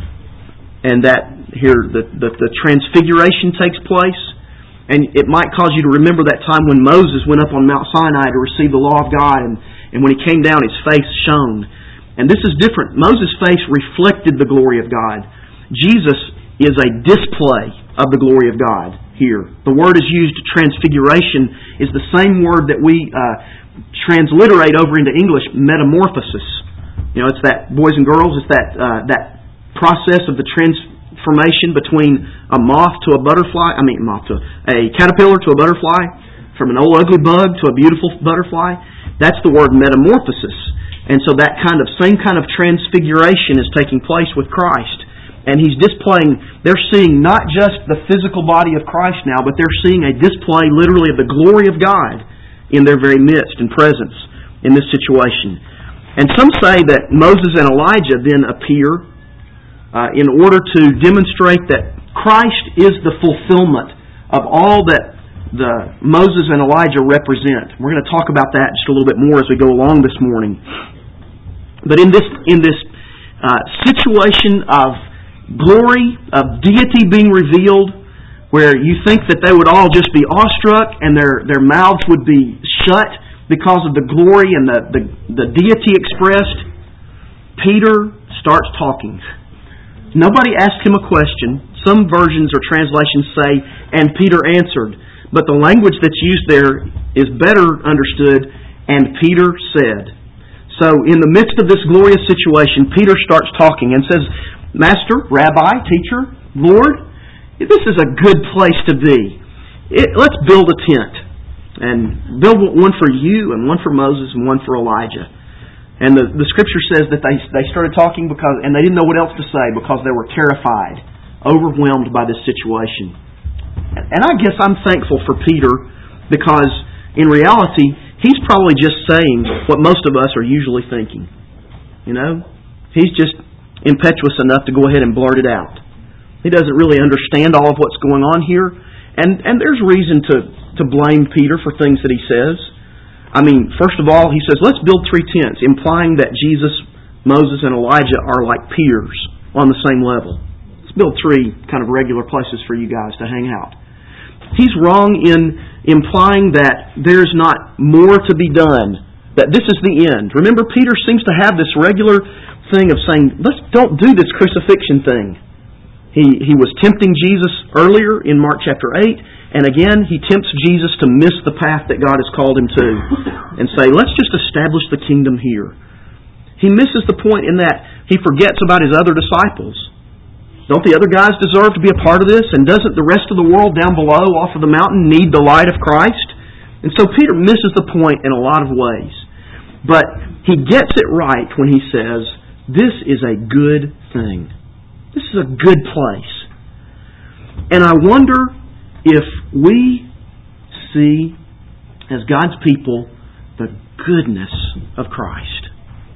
and that here the, the, the transfiguration takes place. And it might cause you to remember that time when Moses went up on Mount Sinai to receive the law of God, and, and when he came down, his face shone. And this is different. Moses' face reflected the glory of God. Jesus is a display of the glory of God here. The word is used, transfiguration, is the same word that we uh, transliterate over into English, metamorphosis. You know, it's that, boys and girls, it's that uh, that process of the transformation between a moth to a butterfly, I mean moth to a caterpillar to a butterfly, from an old ugly bug to a beautiful butterfly. That's the word metamorphosis. And so that kind of same kind of transfiguration is taking place with Christ. And He's displaying, they're seeing not just the physical body of Christ now, but they're seeing a display literally of the glory of God in their very midst and presence in this situation. And some say that Moses and Elijah then appear uh, in order to demonstrate that Christ is the fulfillment of all that the Moses and Elijah represent. We're going to talk about that just a little bit more as we go along this morning. But in this in this uh, situation of glory, of deity being revealed, where you think that they would all just be awestruck and their, their mouths would be shut because of the glory and the, the, the deity expressed, Peter starts talking. Nobody asked him a question. Some versions or translations say, and Peter answered. But the language that's used there is better understood, and Peter said. So in the midst of this glorious situation, Peter starts talking and says, Master, Rabbi, Teacher, Lord, this is a good place to be. It, let's build a tent. And build one for you, and one for Moses, and one for Elijah. And the, the Scripture says that they, they started talking because, and they didn't know what else to say because they were terrified, overwhelmed by this situation. And I guess I'm thankful for Peter because in reality, he's probably just saying what most of us are usually thinking. You know? He's just impetuous enough to go ahead and blurt it out. He doesn't really understand all of what's going on here. And and there's reason to, to blame Peter for things that he says. I mean, first of all, he says, let's build three tents, implying that Jesus, Moses, and Elijah are like peers on the same level. Let's build three kind of regular places for you guys to hang out. He's wrong in implying that there's not more to be done, that this is the end. Remember, Peter seems to have this regular thing of saying, let's don't do this crucifixion thing. He he was tempting Jesus earlier in Mark chapter eight, and again he tempts Jesus to miss the path that God has called him to and say, let's just establish the kingdom here. He misses the point in that he forgets about his other disciples. Don't the other guys deserve to be a part of this? And doesn't the rest of the world down below off of the mountain need the light of Christ? And so Peter misses the point in a lot of ways. But he gets it right when he says, this is a good thing. This is a good place. And I wonder if we see, as God's people, the goodness of Christ.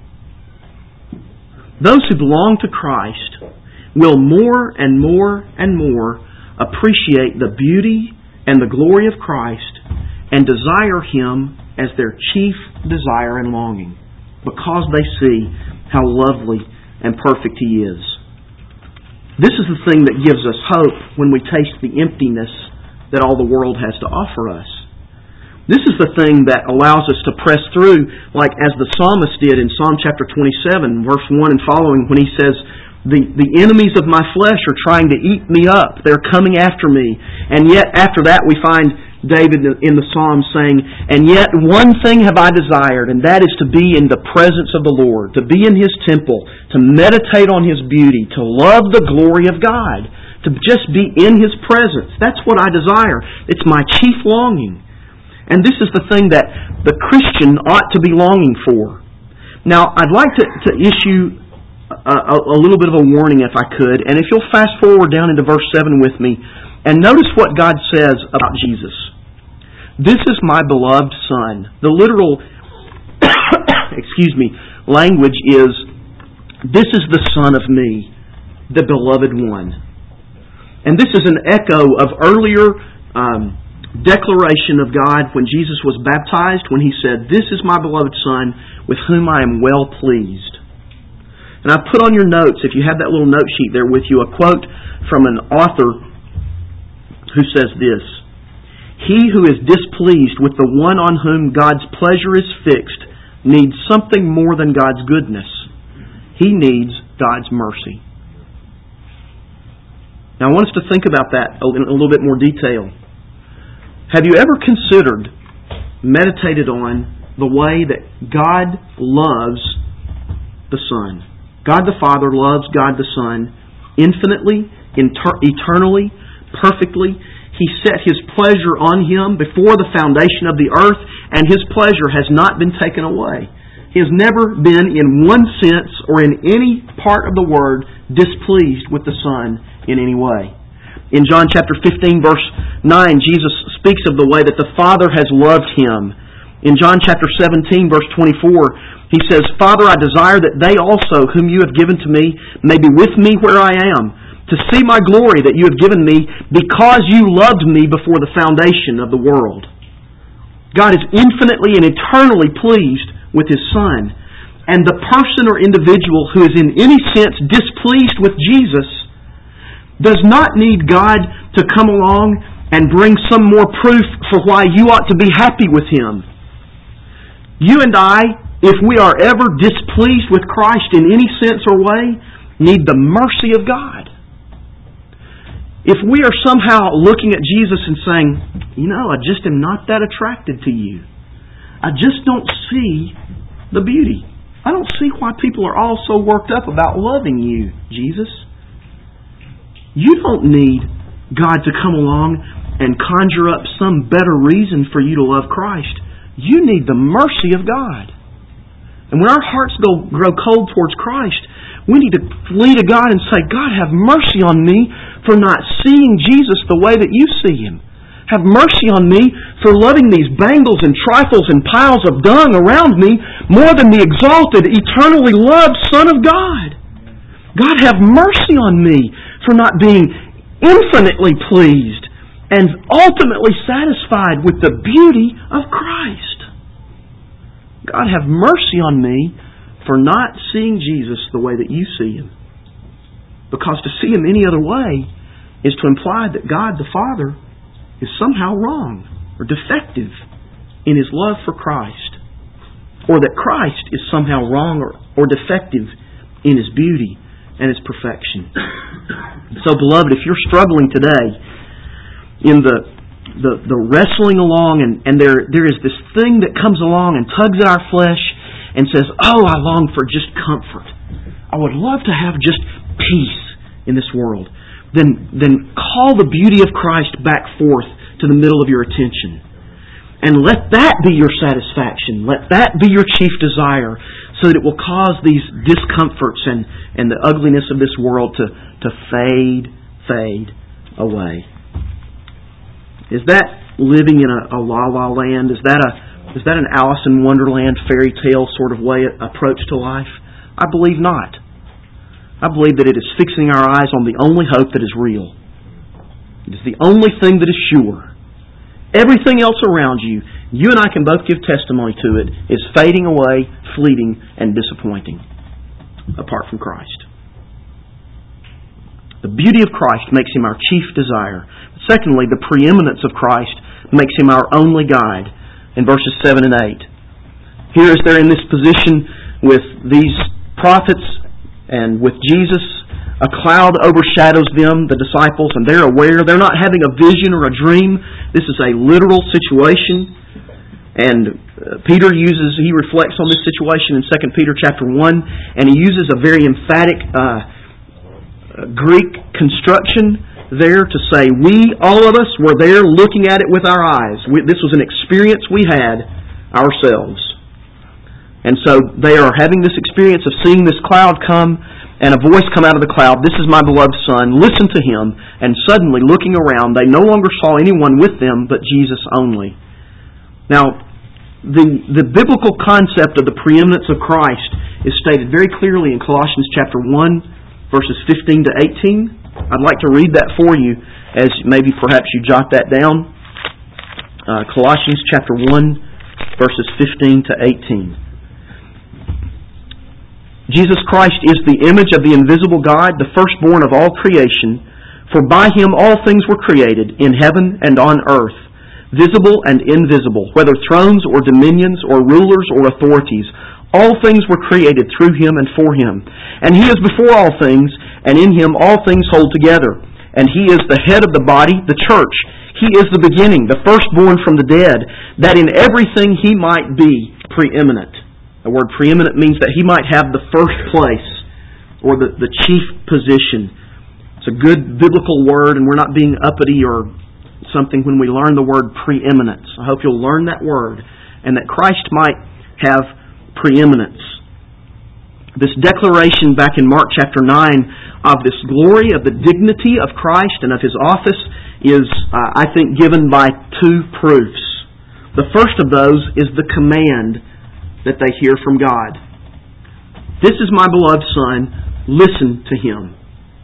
Those who belong to Christ will more and more and more appreciate the beauty and the glory of Christ and desire Him as their chief desire and longing, because they see how lovely and perfect He is. This is the thing that gives us hope when we taste the emptiness that all the world has to offer us. This is the thing that allows us to press through, like as the psalmist did in Psalm chapter twenty-seven, verse one and following, when he says, The, the enemies of my flesh are trying to eat me up. They're coming after me. And yet after that we find David in the Psalm saying, and yet one thing have I desired, and that is to be in the presence of the Lord, to be in His temple, to meditate on His beauty, to love the glory of God, to just be in His presence. That's what I desire. It's my chief longing. And this is the thing that the Christian ought to be longing for. Now, I'd like to, to issue a, a little bit of a warning if I could, and if you'll fast forward down into verse seven with me, and notice what God says about Jesus. This is my beloved Son. The literal, excuse me, language is, this is the Son of me, the beloved one. And this is an echo of earlier um, declaration of God when Jesus was baptized, when He said, this is my beloved Son, with whom I am well pleased. And I put on your notes, if you have that little note sheet there with you, a quote from an author who says this, he who is displeased with the one on whom God's pleasure is fixed needs something more than God's goodness. He needs God's mercy. Now I want us to think about that in a little bit more detail. Have you ever considered, meditated on, the way that God loves the Son? God the Father loves God the Son infinitely, inter- eternally, perfectly. He set His pleasure on Him before the foundation of the earth, and His pleasure has not been taken away. He has never been, in one sense or in any part of the Word, displeased with the Son in any way. In John chapter fifteen, verse nine, Jesus speaks of the way that the Father has loved Him. In John chapter seventeen, verse twenty-four, He says, Father, I desire that they also, whom You have given to Me, may be with Me where I am, to see My glory that You have given Me, because You loved Me before the foundation of the world. God is infinitely and eternally pleased with His Son. And the person or individual who is in any sense displeased with Jesus does not need God to come along and bring some more proof for why you ought to be happy with Him. You and I, if we are ever displeased with Christ in any sense or way, need the mercy of God. If we are somehow looking at Jesus and saying, you know, I just am not that attracted to You. I just don't see the beauty. I don't see why people are all so worked up about loving You, Jesus. You don't need God to come along and conjure up some better reason for you to love Christ. You need the mercy of God. And when our hearts go, grow cold towards Christ, we need to flee to God and say, God, have mercy on me for not seeing Jesus the way that You see Him. Have mercy on me for loving these bangles and trifles and piles of dung around me more than the exalted, eternally loved Son of God. God, have mercy on me for not being infinitely pleased and ultimately satisfied with the beauty of Christ. God, have mercy on me for not seeing Jesus the way that you see Him. Because to see Him any other way is to imply that God the Father is somehow wrong or defective in His love for Christ, or that Christ is somehow wrong or, or defective in His beauty and His perfection. So, beloved, if you're struggling today in the the, the wrestling along and, and there there is this thing that comes along and tugs at our flesh and says, oh, I long for just comfort. I would love to have just peace in this world. Then, then call the beauty of Christ back forth to the middle of your attention. And let that be your satisfaction. Let that be your chief desire, so that it will cause these discomforts and, and the ugliness of this world to, to fade, fade away. Is that living in a, a la-la land? Is that a is that an Alice in Wonderland fairy tale sort of way approach to life? I believe not. I believe that it is fixing our eyes on the only hope that is real. It is the only thing that is sure. Everything else around you, you and I can both give testimony to it, is fading away, fleeting, and disappointing apart from Christ. The beauty of Christ makes Him our chief desire. Secondly, the preeminence of Christ makes Him our only guide in verses seven and eight. Here as they're in this position with these prophets and with Jesus, a cloud overshadows them, the disciples, and they're aware. They're not having a vision or a dream. This is a literal situation. And Peter uses, he reflects on this situation in Second Peter chapter one, and he uses a very emphatic uh, Greek construction there to say, we, all of us, were there looking at it with our eyes. We, this was an experience we had ourselves. And so they are having this experience of seeing this cloud come and a voice come out of the cloud, this is my beloved Son, listen to Him. And suddenly, looking around, they no longer saw anyone with them but Jesus only. Now, the, the biblical concept of the preeminence of Christ is stated very clearly in Colossians chapter one, verses fifteen to eighteen. I'd like to read that for you as maybe perhaps you jot that down. Uh, Colossians chapter one, verses fifteen to eighteen. Jesus Christ is the image of the invisible God, the firstborn of all creation. For by Him all things were created, in heaven and on earth, visible and invisible, whether thrones or dominions or rulers or authorities. All things were created through Him and for Him. And He is before all things, and in Him all things hold together. And He is the head of the body, the church. He is the beginning, the firstborn from the dead, that in everything He might be preeminent. The word preeminent means that He might have the first place or the, the chief position. It's a good biblical word, and we're not being uppity or something when we learn the word preeminence. I hope you'll learn that word and that Christ might have preeminence. This declaration back in Mark chapter nine of this glory, of the dignity of Christ and of His office is, uh, I think, given by two proofs. The first of those is the command that they hear from God. This is my beloved Son, listen to Him.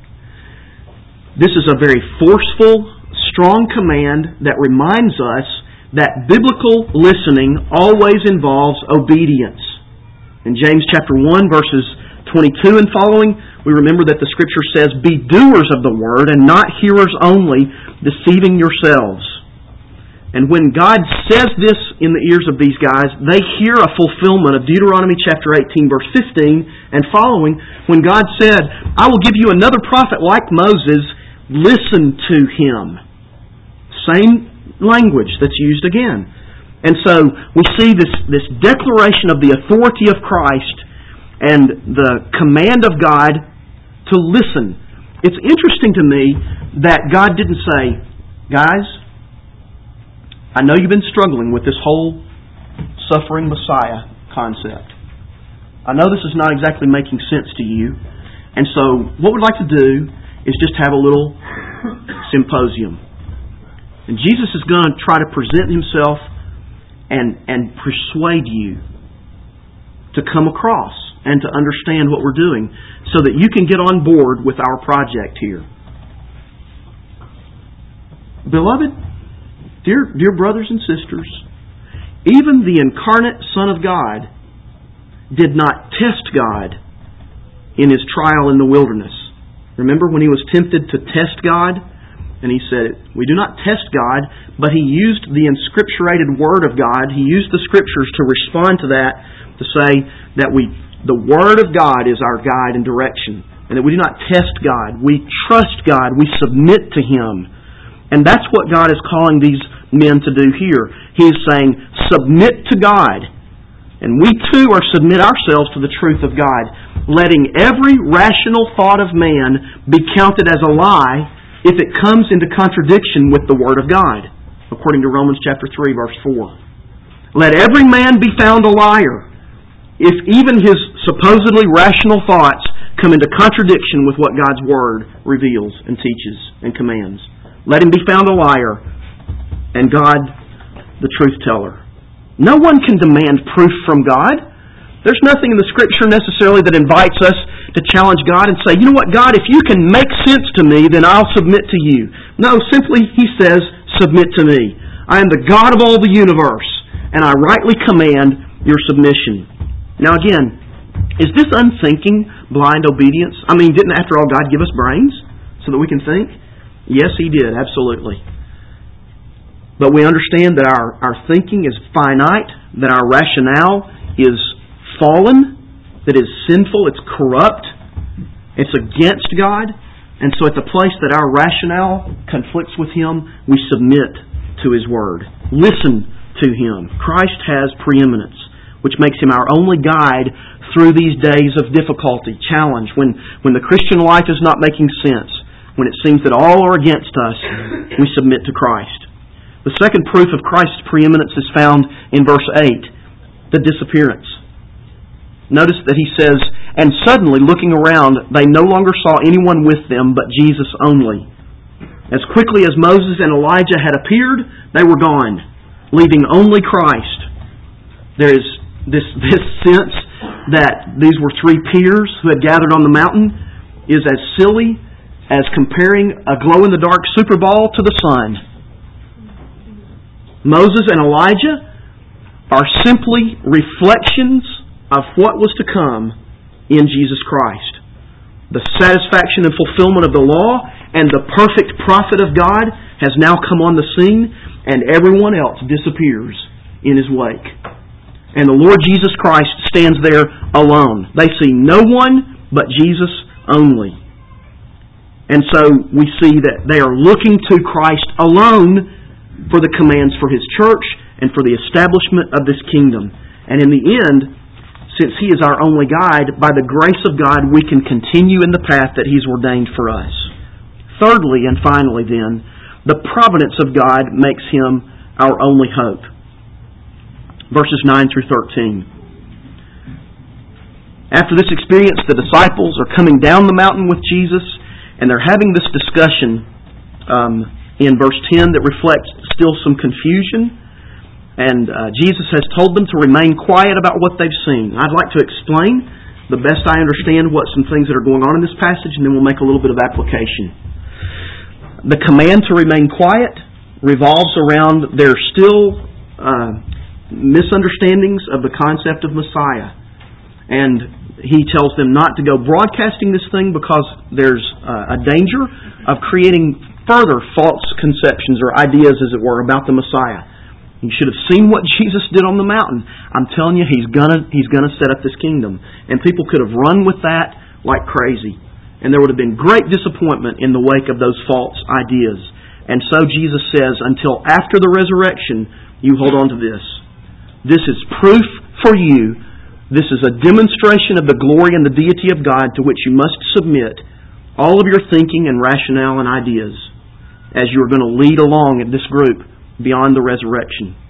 This is a very forceful, strong command that reminds us that biblical listening always involves obedience. In James chapter one, verses twenty-two and following, we remember that the Scripture says, be doers of the word and not hearers only, deceiving yourselves. And when God says this in the ears of these guys, they hear a fulfillment of Deuteronomy chapter eighteen, verse fifteen and following, when God said, I will give you another prophet like Moses, listen to him. Same language that's used again. And so we see this, this declaration of the authority of Christ and the command of God to listen. It's interesting to me that God didn't say, guys, I know you've been struggling with this whole suffering Messiah concept. I know this is not exactly making sense to you. And so what we'd like to do is just have a little symposium. And Jesus is going to try to present Himself and, and persuade you to come across and to understand what we're doing so that you can get on board with our project here. Beloved, dear, dear brothers and sisters, even the incarnate Son of God did not test God in His trial in the wilderness. Remember when He was tempted to test God? And He said, we do not test God, but He used the inscripturated Word of God. He used the Scriptures to respond to that, to say that we, the Word of God is our guide and direction, and that we do not test God. We trust God. We submit to Him. And that's what God is calling these men to do here. He is saying, submit to God. And we too are submit ourselves to the truth of God, letting every rational thought of man be counted as a lie if it comes into contradiction with the Word of God, according to Romans chapter three, verse four. Let every man be found a liar if even his supposedly rational thoughts come into contradiction with what God's Word reveals and teaches and commands. Let him be found a liar, and God the truth teller. No one can demand proof from God. There's nothing in the Scripture necessarily that invites us to challenge God and say, you know what, God, if you can make sense to me, then I'll submit to you. No, simply He says, submit to me. I am the God of all the universe, and I rightly command your submission. Now again, is this unthinking, blind obedience? I mean, didn't after all God give us brains so that we can think? Yes, He did, absolutely. But we understand that our, our thinking is finite, that our rationale is fallen, that is sinful, it's corrupt, it's against God. And so at the place that our rationale conflicts with Him, we submit to His Word. Listen to Him. Christ has preeminence, which makes Him our only guide through these days of difficulty, challenge, when, when the Christian life is not making sense, when it seems that all are against us, we submit to Christ. The second proof of Christ's preeminence is found in verse eight, the disappearance. Notice that He says, and suddenly, looking around, they no longer saw anyone with them but Jesus only. As quickly as Moses and Elijah had appeared, they were gone, leaving only Christ. There is this, this sense that these were three peers who had gathered on the mountain is as silly as comparing a glow-in-the-dark Super Bowl to the sun. Moses and Elijah are simply reflections of what was to come in Jesus Christ. The satisfaction and fulfillment of the law and the perfect prophet of God has now come on the scene, and everyone else disappears in His wake. And the Lord Jesus Christ stands there alone. They see no one but Jesus only. And so we see that they are looking to Christ alone for the commands for His church and for the establishment of this kingdom. And in the end, since He is our only guide, by the grace of God we can continue in the path that He's ordained for us. Thirdly and finally then, the providence of God makes Him our only hope. Verses nine through thirteen. After this experience, the disciples are coming down the mountain with Jesus, and they're having this discussion um, in verse ten that reflects still some confusion. And uh, Jesus has told them to remain quiet about what they've seen. I'd like to explain the best I understand what some things that are going on in this passage, and then we'll make a little bit of application. The command to remain quiet revolves around their still uh, misunderstandings of the concept of Messiah. And He tells them not to go broadcasting this thing because there's uh, a danger of creating further false conceptions or ideas, as it were, about the Messiah. You should have seen what Jesus did on the mountain. I'm telling you, He's gonna He's gonna set up this kingdom. And people could have run with that like crazy. And there would have been great disappointment in the wake of those false ideas. And so Jesus says, until after the resurrection, you hold on to this. This is proof for you. This is a demonstration of the glory and the deity of God to which you must submit all of your thinking and rationale and ideas as you are going to lead along in this group beyond the resurrection.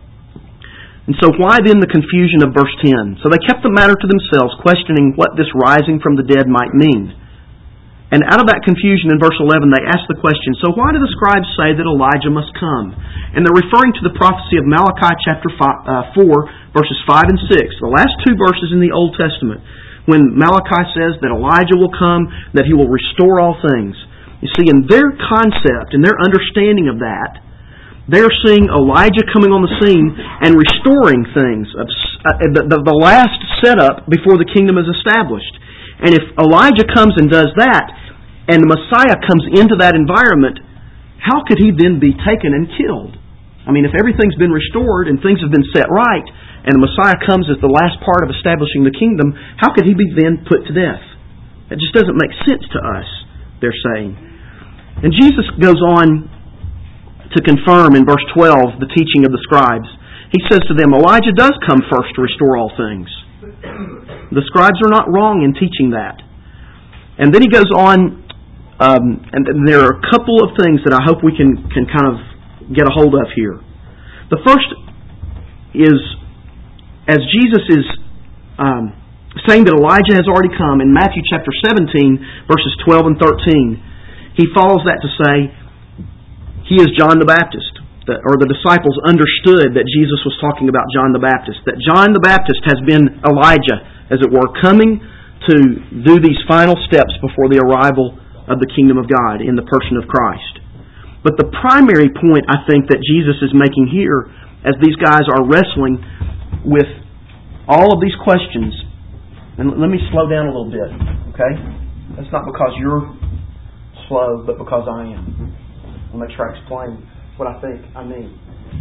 And so why then the confusion of verse ten? So they kept the matter to themselves, questioning what this rising from the dead might mean. And out of that confusion in verse eleven, they ask the question, so why do the scribes say that Elijah must come? And they're referring to the prophecy of Malachi chapter four, verses five and six, the last two verses in the Old Testament, when Malachi says that Elijah will come, that he will restore all things. You see, in their concept, in their understanding of that, they're seeing Elijah coming on the scene and restoring things, the, the, the last setup before the kingdom is established. And if Elijah comes and does that, and the Messiah comes into that environment, how could he then be taken and killed? I mean, if everything's been restored and things have been set right, and the Messiah comes as the last part of establishing the kingdom, how could he be then put to death? That just doesn't make sense to us, they're saying. And Jesus goes on to confirm in verse twelve the teaching of the scribes. He says to them, Elijah does come first to restore all things. The scribes are not wrong in teaching that. And then he goes on, um, and there are a couple of things that I hope we can, can kind of get a hold of here. The first is, as Jesus is um, saying that Elijah has already come, in Matthew chapter seventeen, verses twelve and thirteen, he follows that to say, he is John the Baptist. That, or the disciples understood that Jesus was talking about John the Baptist. That John the Baptist has been Elijah, as it were, coming to do these final steps before the arrival of the kingdom of God in the person of Christ. But the primary point, I think, that Jesus is making here, as these guys are wrestling with all of these questions, and let me slow down a little bit, okay? That's not because you're slow, but because I am. I'll make sure I explain what I think I mean.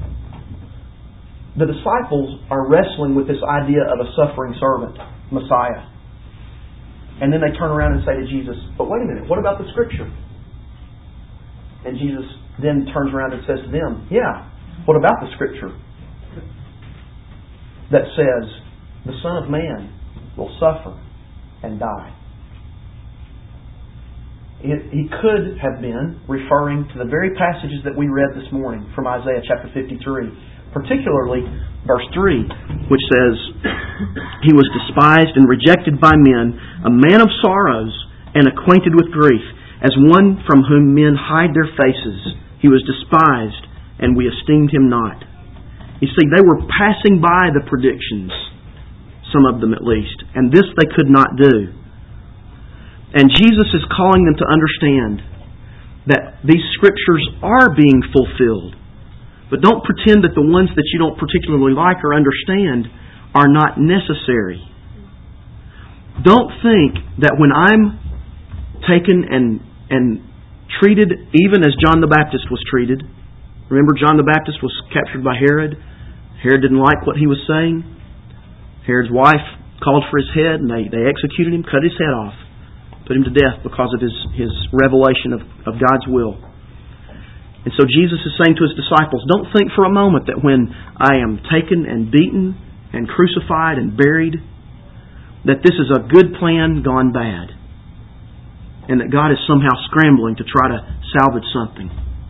The disciples are wrestling with this idea of a suffering servant, Messiah. And then they turn around and say to Jesus, but wait a minute, what about the Scripture? And Jesus then turns around and says to them, yeah, what about the Scripture that says the Son of Man will suffer and die? It, he could have been referring to the very passages that we read this morning from Isaiah chapter fifty-three, particularly verse three, which says, he was despised and rejected by men, a man of sorrows and acquainted with grief, as one from whom men hide their faces. He was despised, and we esteemed him not. You see, they were passing by the predictions, some of them at least, and this they could not do. And Jesus is calling them to understand that these Scriptures are being fulfilled. But don't pretend that the ones that you don't particularly like or understand are not necessary. Don't think that when I'm taken and and treated even as John the Baptist was treated. Remember, John the Baptist was captured by Herod. Herod didn't like what he was saying. Herod's wife called for his head, and they, they executed him, cut his head off, put him to death because of his, his revelation of, of God's will. And so Jesus is saying to His disciples, don't think for a moment that when I am taken and beaten and crucified and buried, that this is a good plan gone bad, and that God is somehow scrambling to try to salvage something.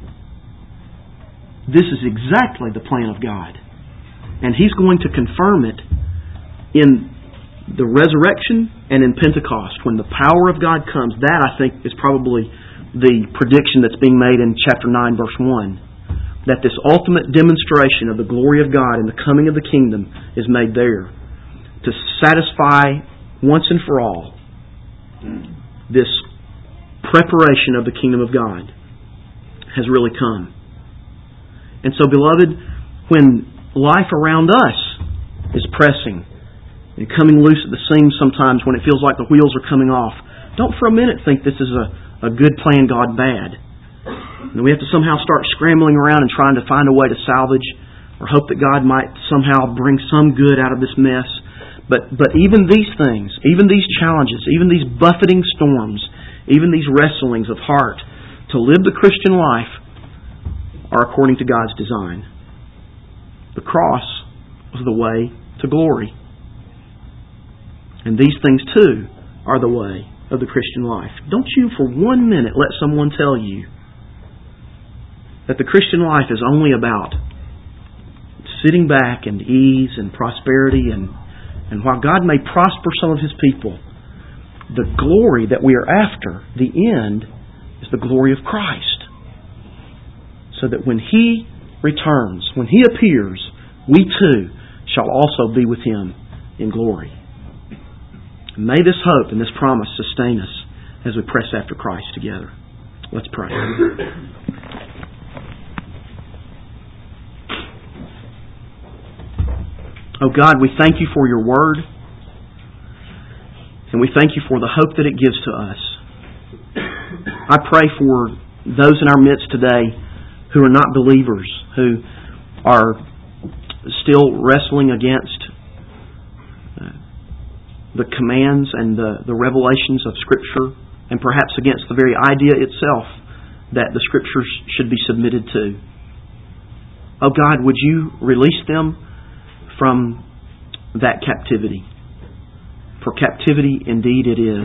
This is exactly the plan of God. And He's going to confirm it in the resurrection and in Pentecost, when the power of God comes. That, I think, is probably the prediction that's being made in chapter nine, verse one. That this ultimate demonstration of the glory of God and the coming of the kingdom is made there to satisfy once and for all this preparation of the kingdom of God has really come. And so, beloved, when life around us is pressing and coming loose at the seams sometimes, when it feels like the wheels are coming off, don't for a minute think this is a, a good plan gone bad. And we have to somehow start scrambling around and trying to find a way to salvage or hope that God might somehow bring some good out of this mess. But but even these things, even these challenges, even these buffeting storms, even these wrestlings of heart to live the Christian life are according to God's design. The cross was the way to glory. And these things too are the way of the Christian life. Don't you for one minute let someone tell you that the Christian life is only about sitting back and ease and prosperity, and, and while God may prosper some of His people, the glory that we are after, the end, is the glory of Christ. So that when He returns, when He appears, we too shall also be with Him in glory. May this hope and this promise sustain us as we press after Christ together. Let's pray. Oh God, we thank You for Your Word, and we thank You for the hope that it gives to us. I pray for those in our midst today who are not believers, who are still wrestling against the commands and the, the revelations of Scripture, and perhaps against the very idea itself that the Scriptures should be submitted to. Oh God, would You release them from that captivity? For captivity indeed it is.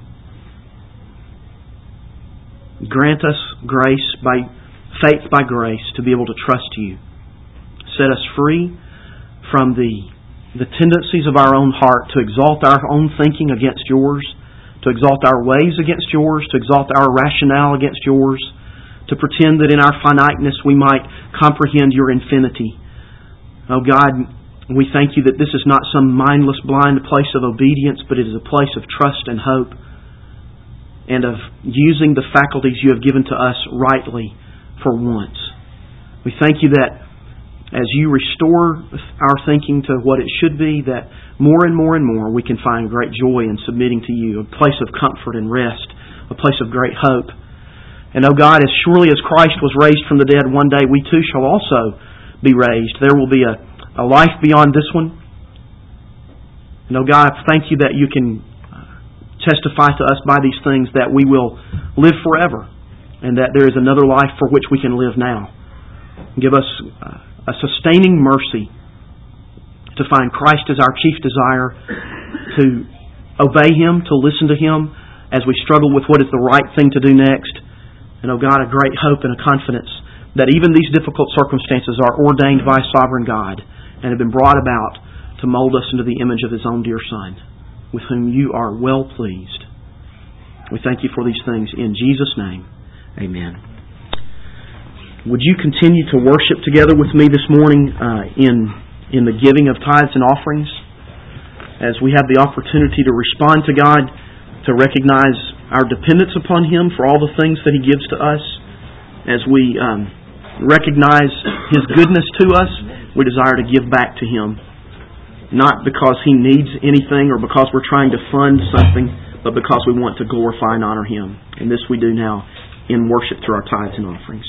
Grant us grace, by faith by grace, to be able to trust You. Set us free from the, the tendencies of our own heart to exalt our own thinking against Yours, to exalt our ways against Yours, to exalt our rationale against Yours, to pretend that in our finiteness we might comprehend Your infinity. Oh God, we thank You that this is not some mindless, blind place of obedience, but it is a place of trust and hope, and of using the faculties You have given to us rightly for once. We thank You that as You restore our thinking to what it should be, that more and more and more we can find great joy in submitting to You, a place of comfort and rest, a place of great hope. And, oh God, as surely as Christ was raised from the dead one day, we too shall also be raised. There will be a, a life beyond this one. And, oh God, I thank You that You can testify to us by these things that we will live forever, and that there is another life for which we can live now. Give us a sustaining mercy to find Christ as our chief desire, to obey Him, to listen to Him as we struggle with what is the right thing to do next. And, oh God, a great hope and a confidence that even these difficult circumstances are ordained by sovereign God and have been brought about to mold us into the image of His own dear Son, with whom You are well pleased. We thank You for these things in Jesus' name. Amen. Would you continue to worship together with me this morning uh, in, in the giving of tithes and offerings, as we have the opportunity to respond to God, to recognize our dependence upon Him for all the things that He gives to us. As we um, recognize His goodness to us, we desire to give back to Him. Not because He needs anything or because we're trying to fund something, but because we want to glorify and honor Him. And this we do now in worship through our tithes and offerings.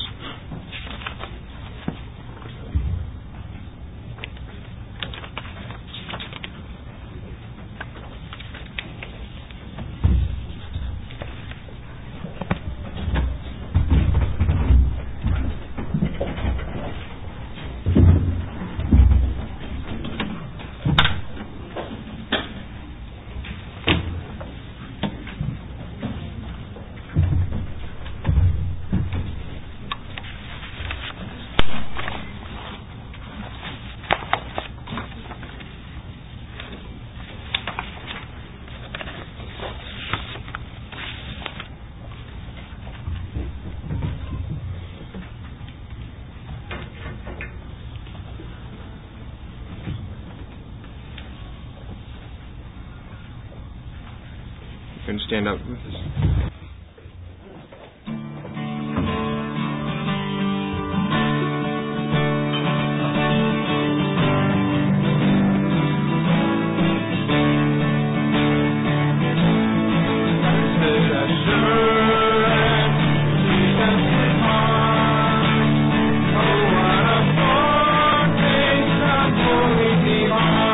Can stand up with us.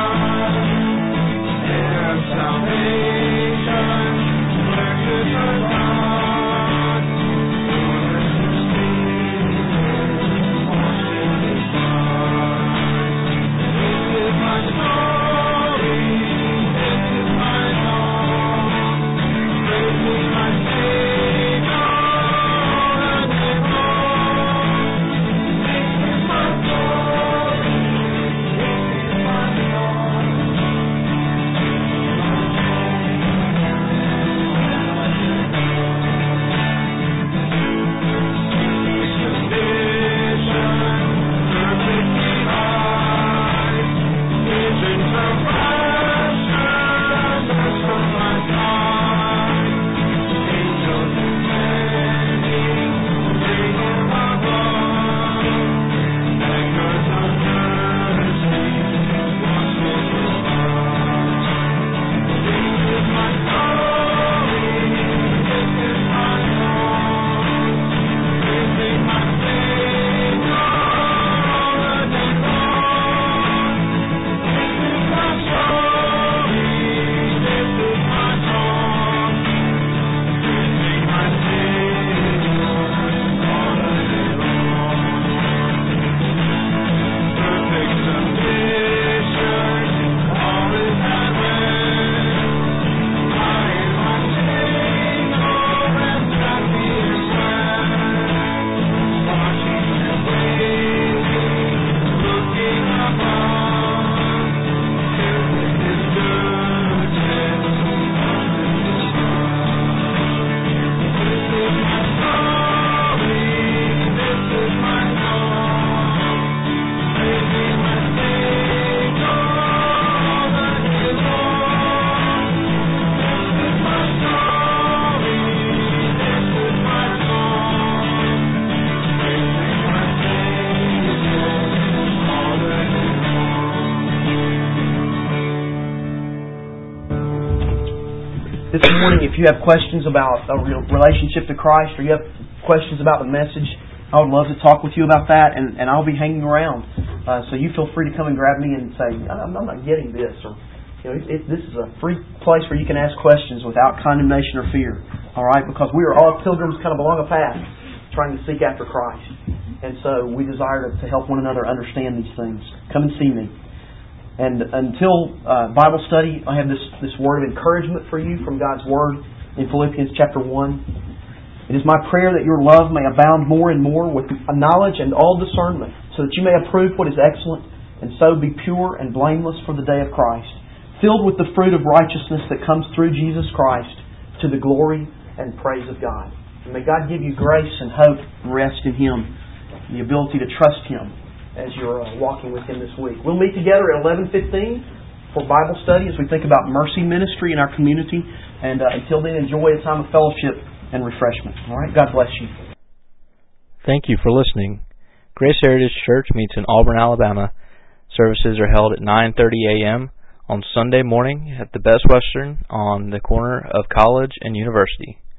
Salvation, precious morning. If you have questions about a relationship to Christ, or you have questions about the message, I would love to talk with you about that, and, and I'll be hanging around. Uh, so you feel free to come and grab me and say, I'm, I'm not getting this, or you know, it, it, this is a free place where you can ask questions without condemnation or fear. All right, because we are all pilgrims, kind of along a path, trying to seek after Christ, and so we desire to, to help one another understand these things. Come and see me. And until uh, Bible study, I have this, this word of encouragement for you from God's Word in Philippians chapter one. It is my prayer that your love may abound more and more with knowledge and all discernment, so that you may approve what is excellent, and so be pure and blameless for the day of Christ, filled with the fruit of righteousness that comes through Jesus Christ, to the glory and praise of God. And may God give you grace and hope and rest in Him, and the ability to trust Him as you're uh, walking with Him this week. We'll meet together at eleven fifteen for Bible study as we think about mercy ministry in our community. And uh, until then, enjoy a time of fellowship and refreshment. All right? God bless you. Thank you for listening. Grace Heritage Church meets in Auburn, Alabama. Services are held at nine thirty a.m. on Sunday morning at the Best Western on the corner of College and University.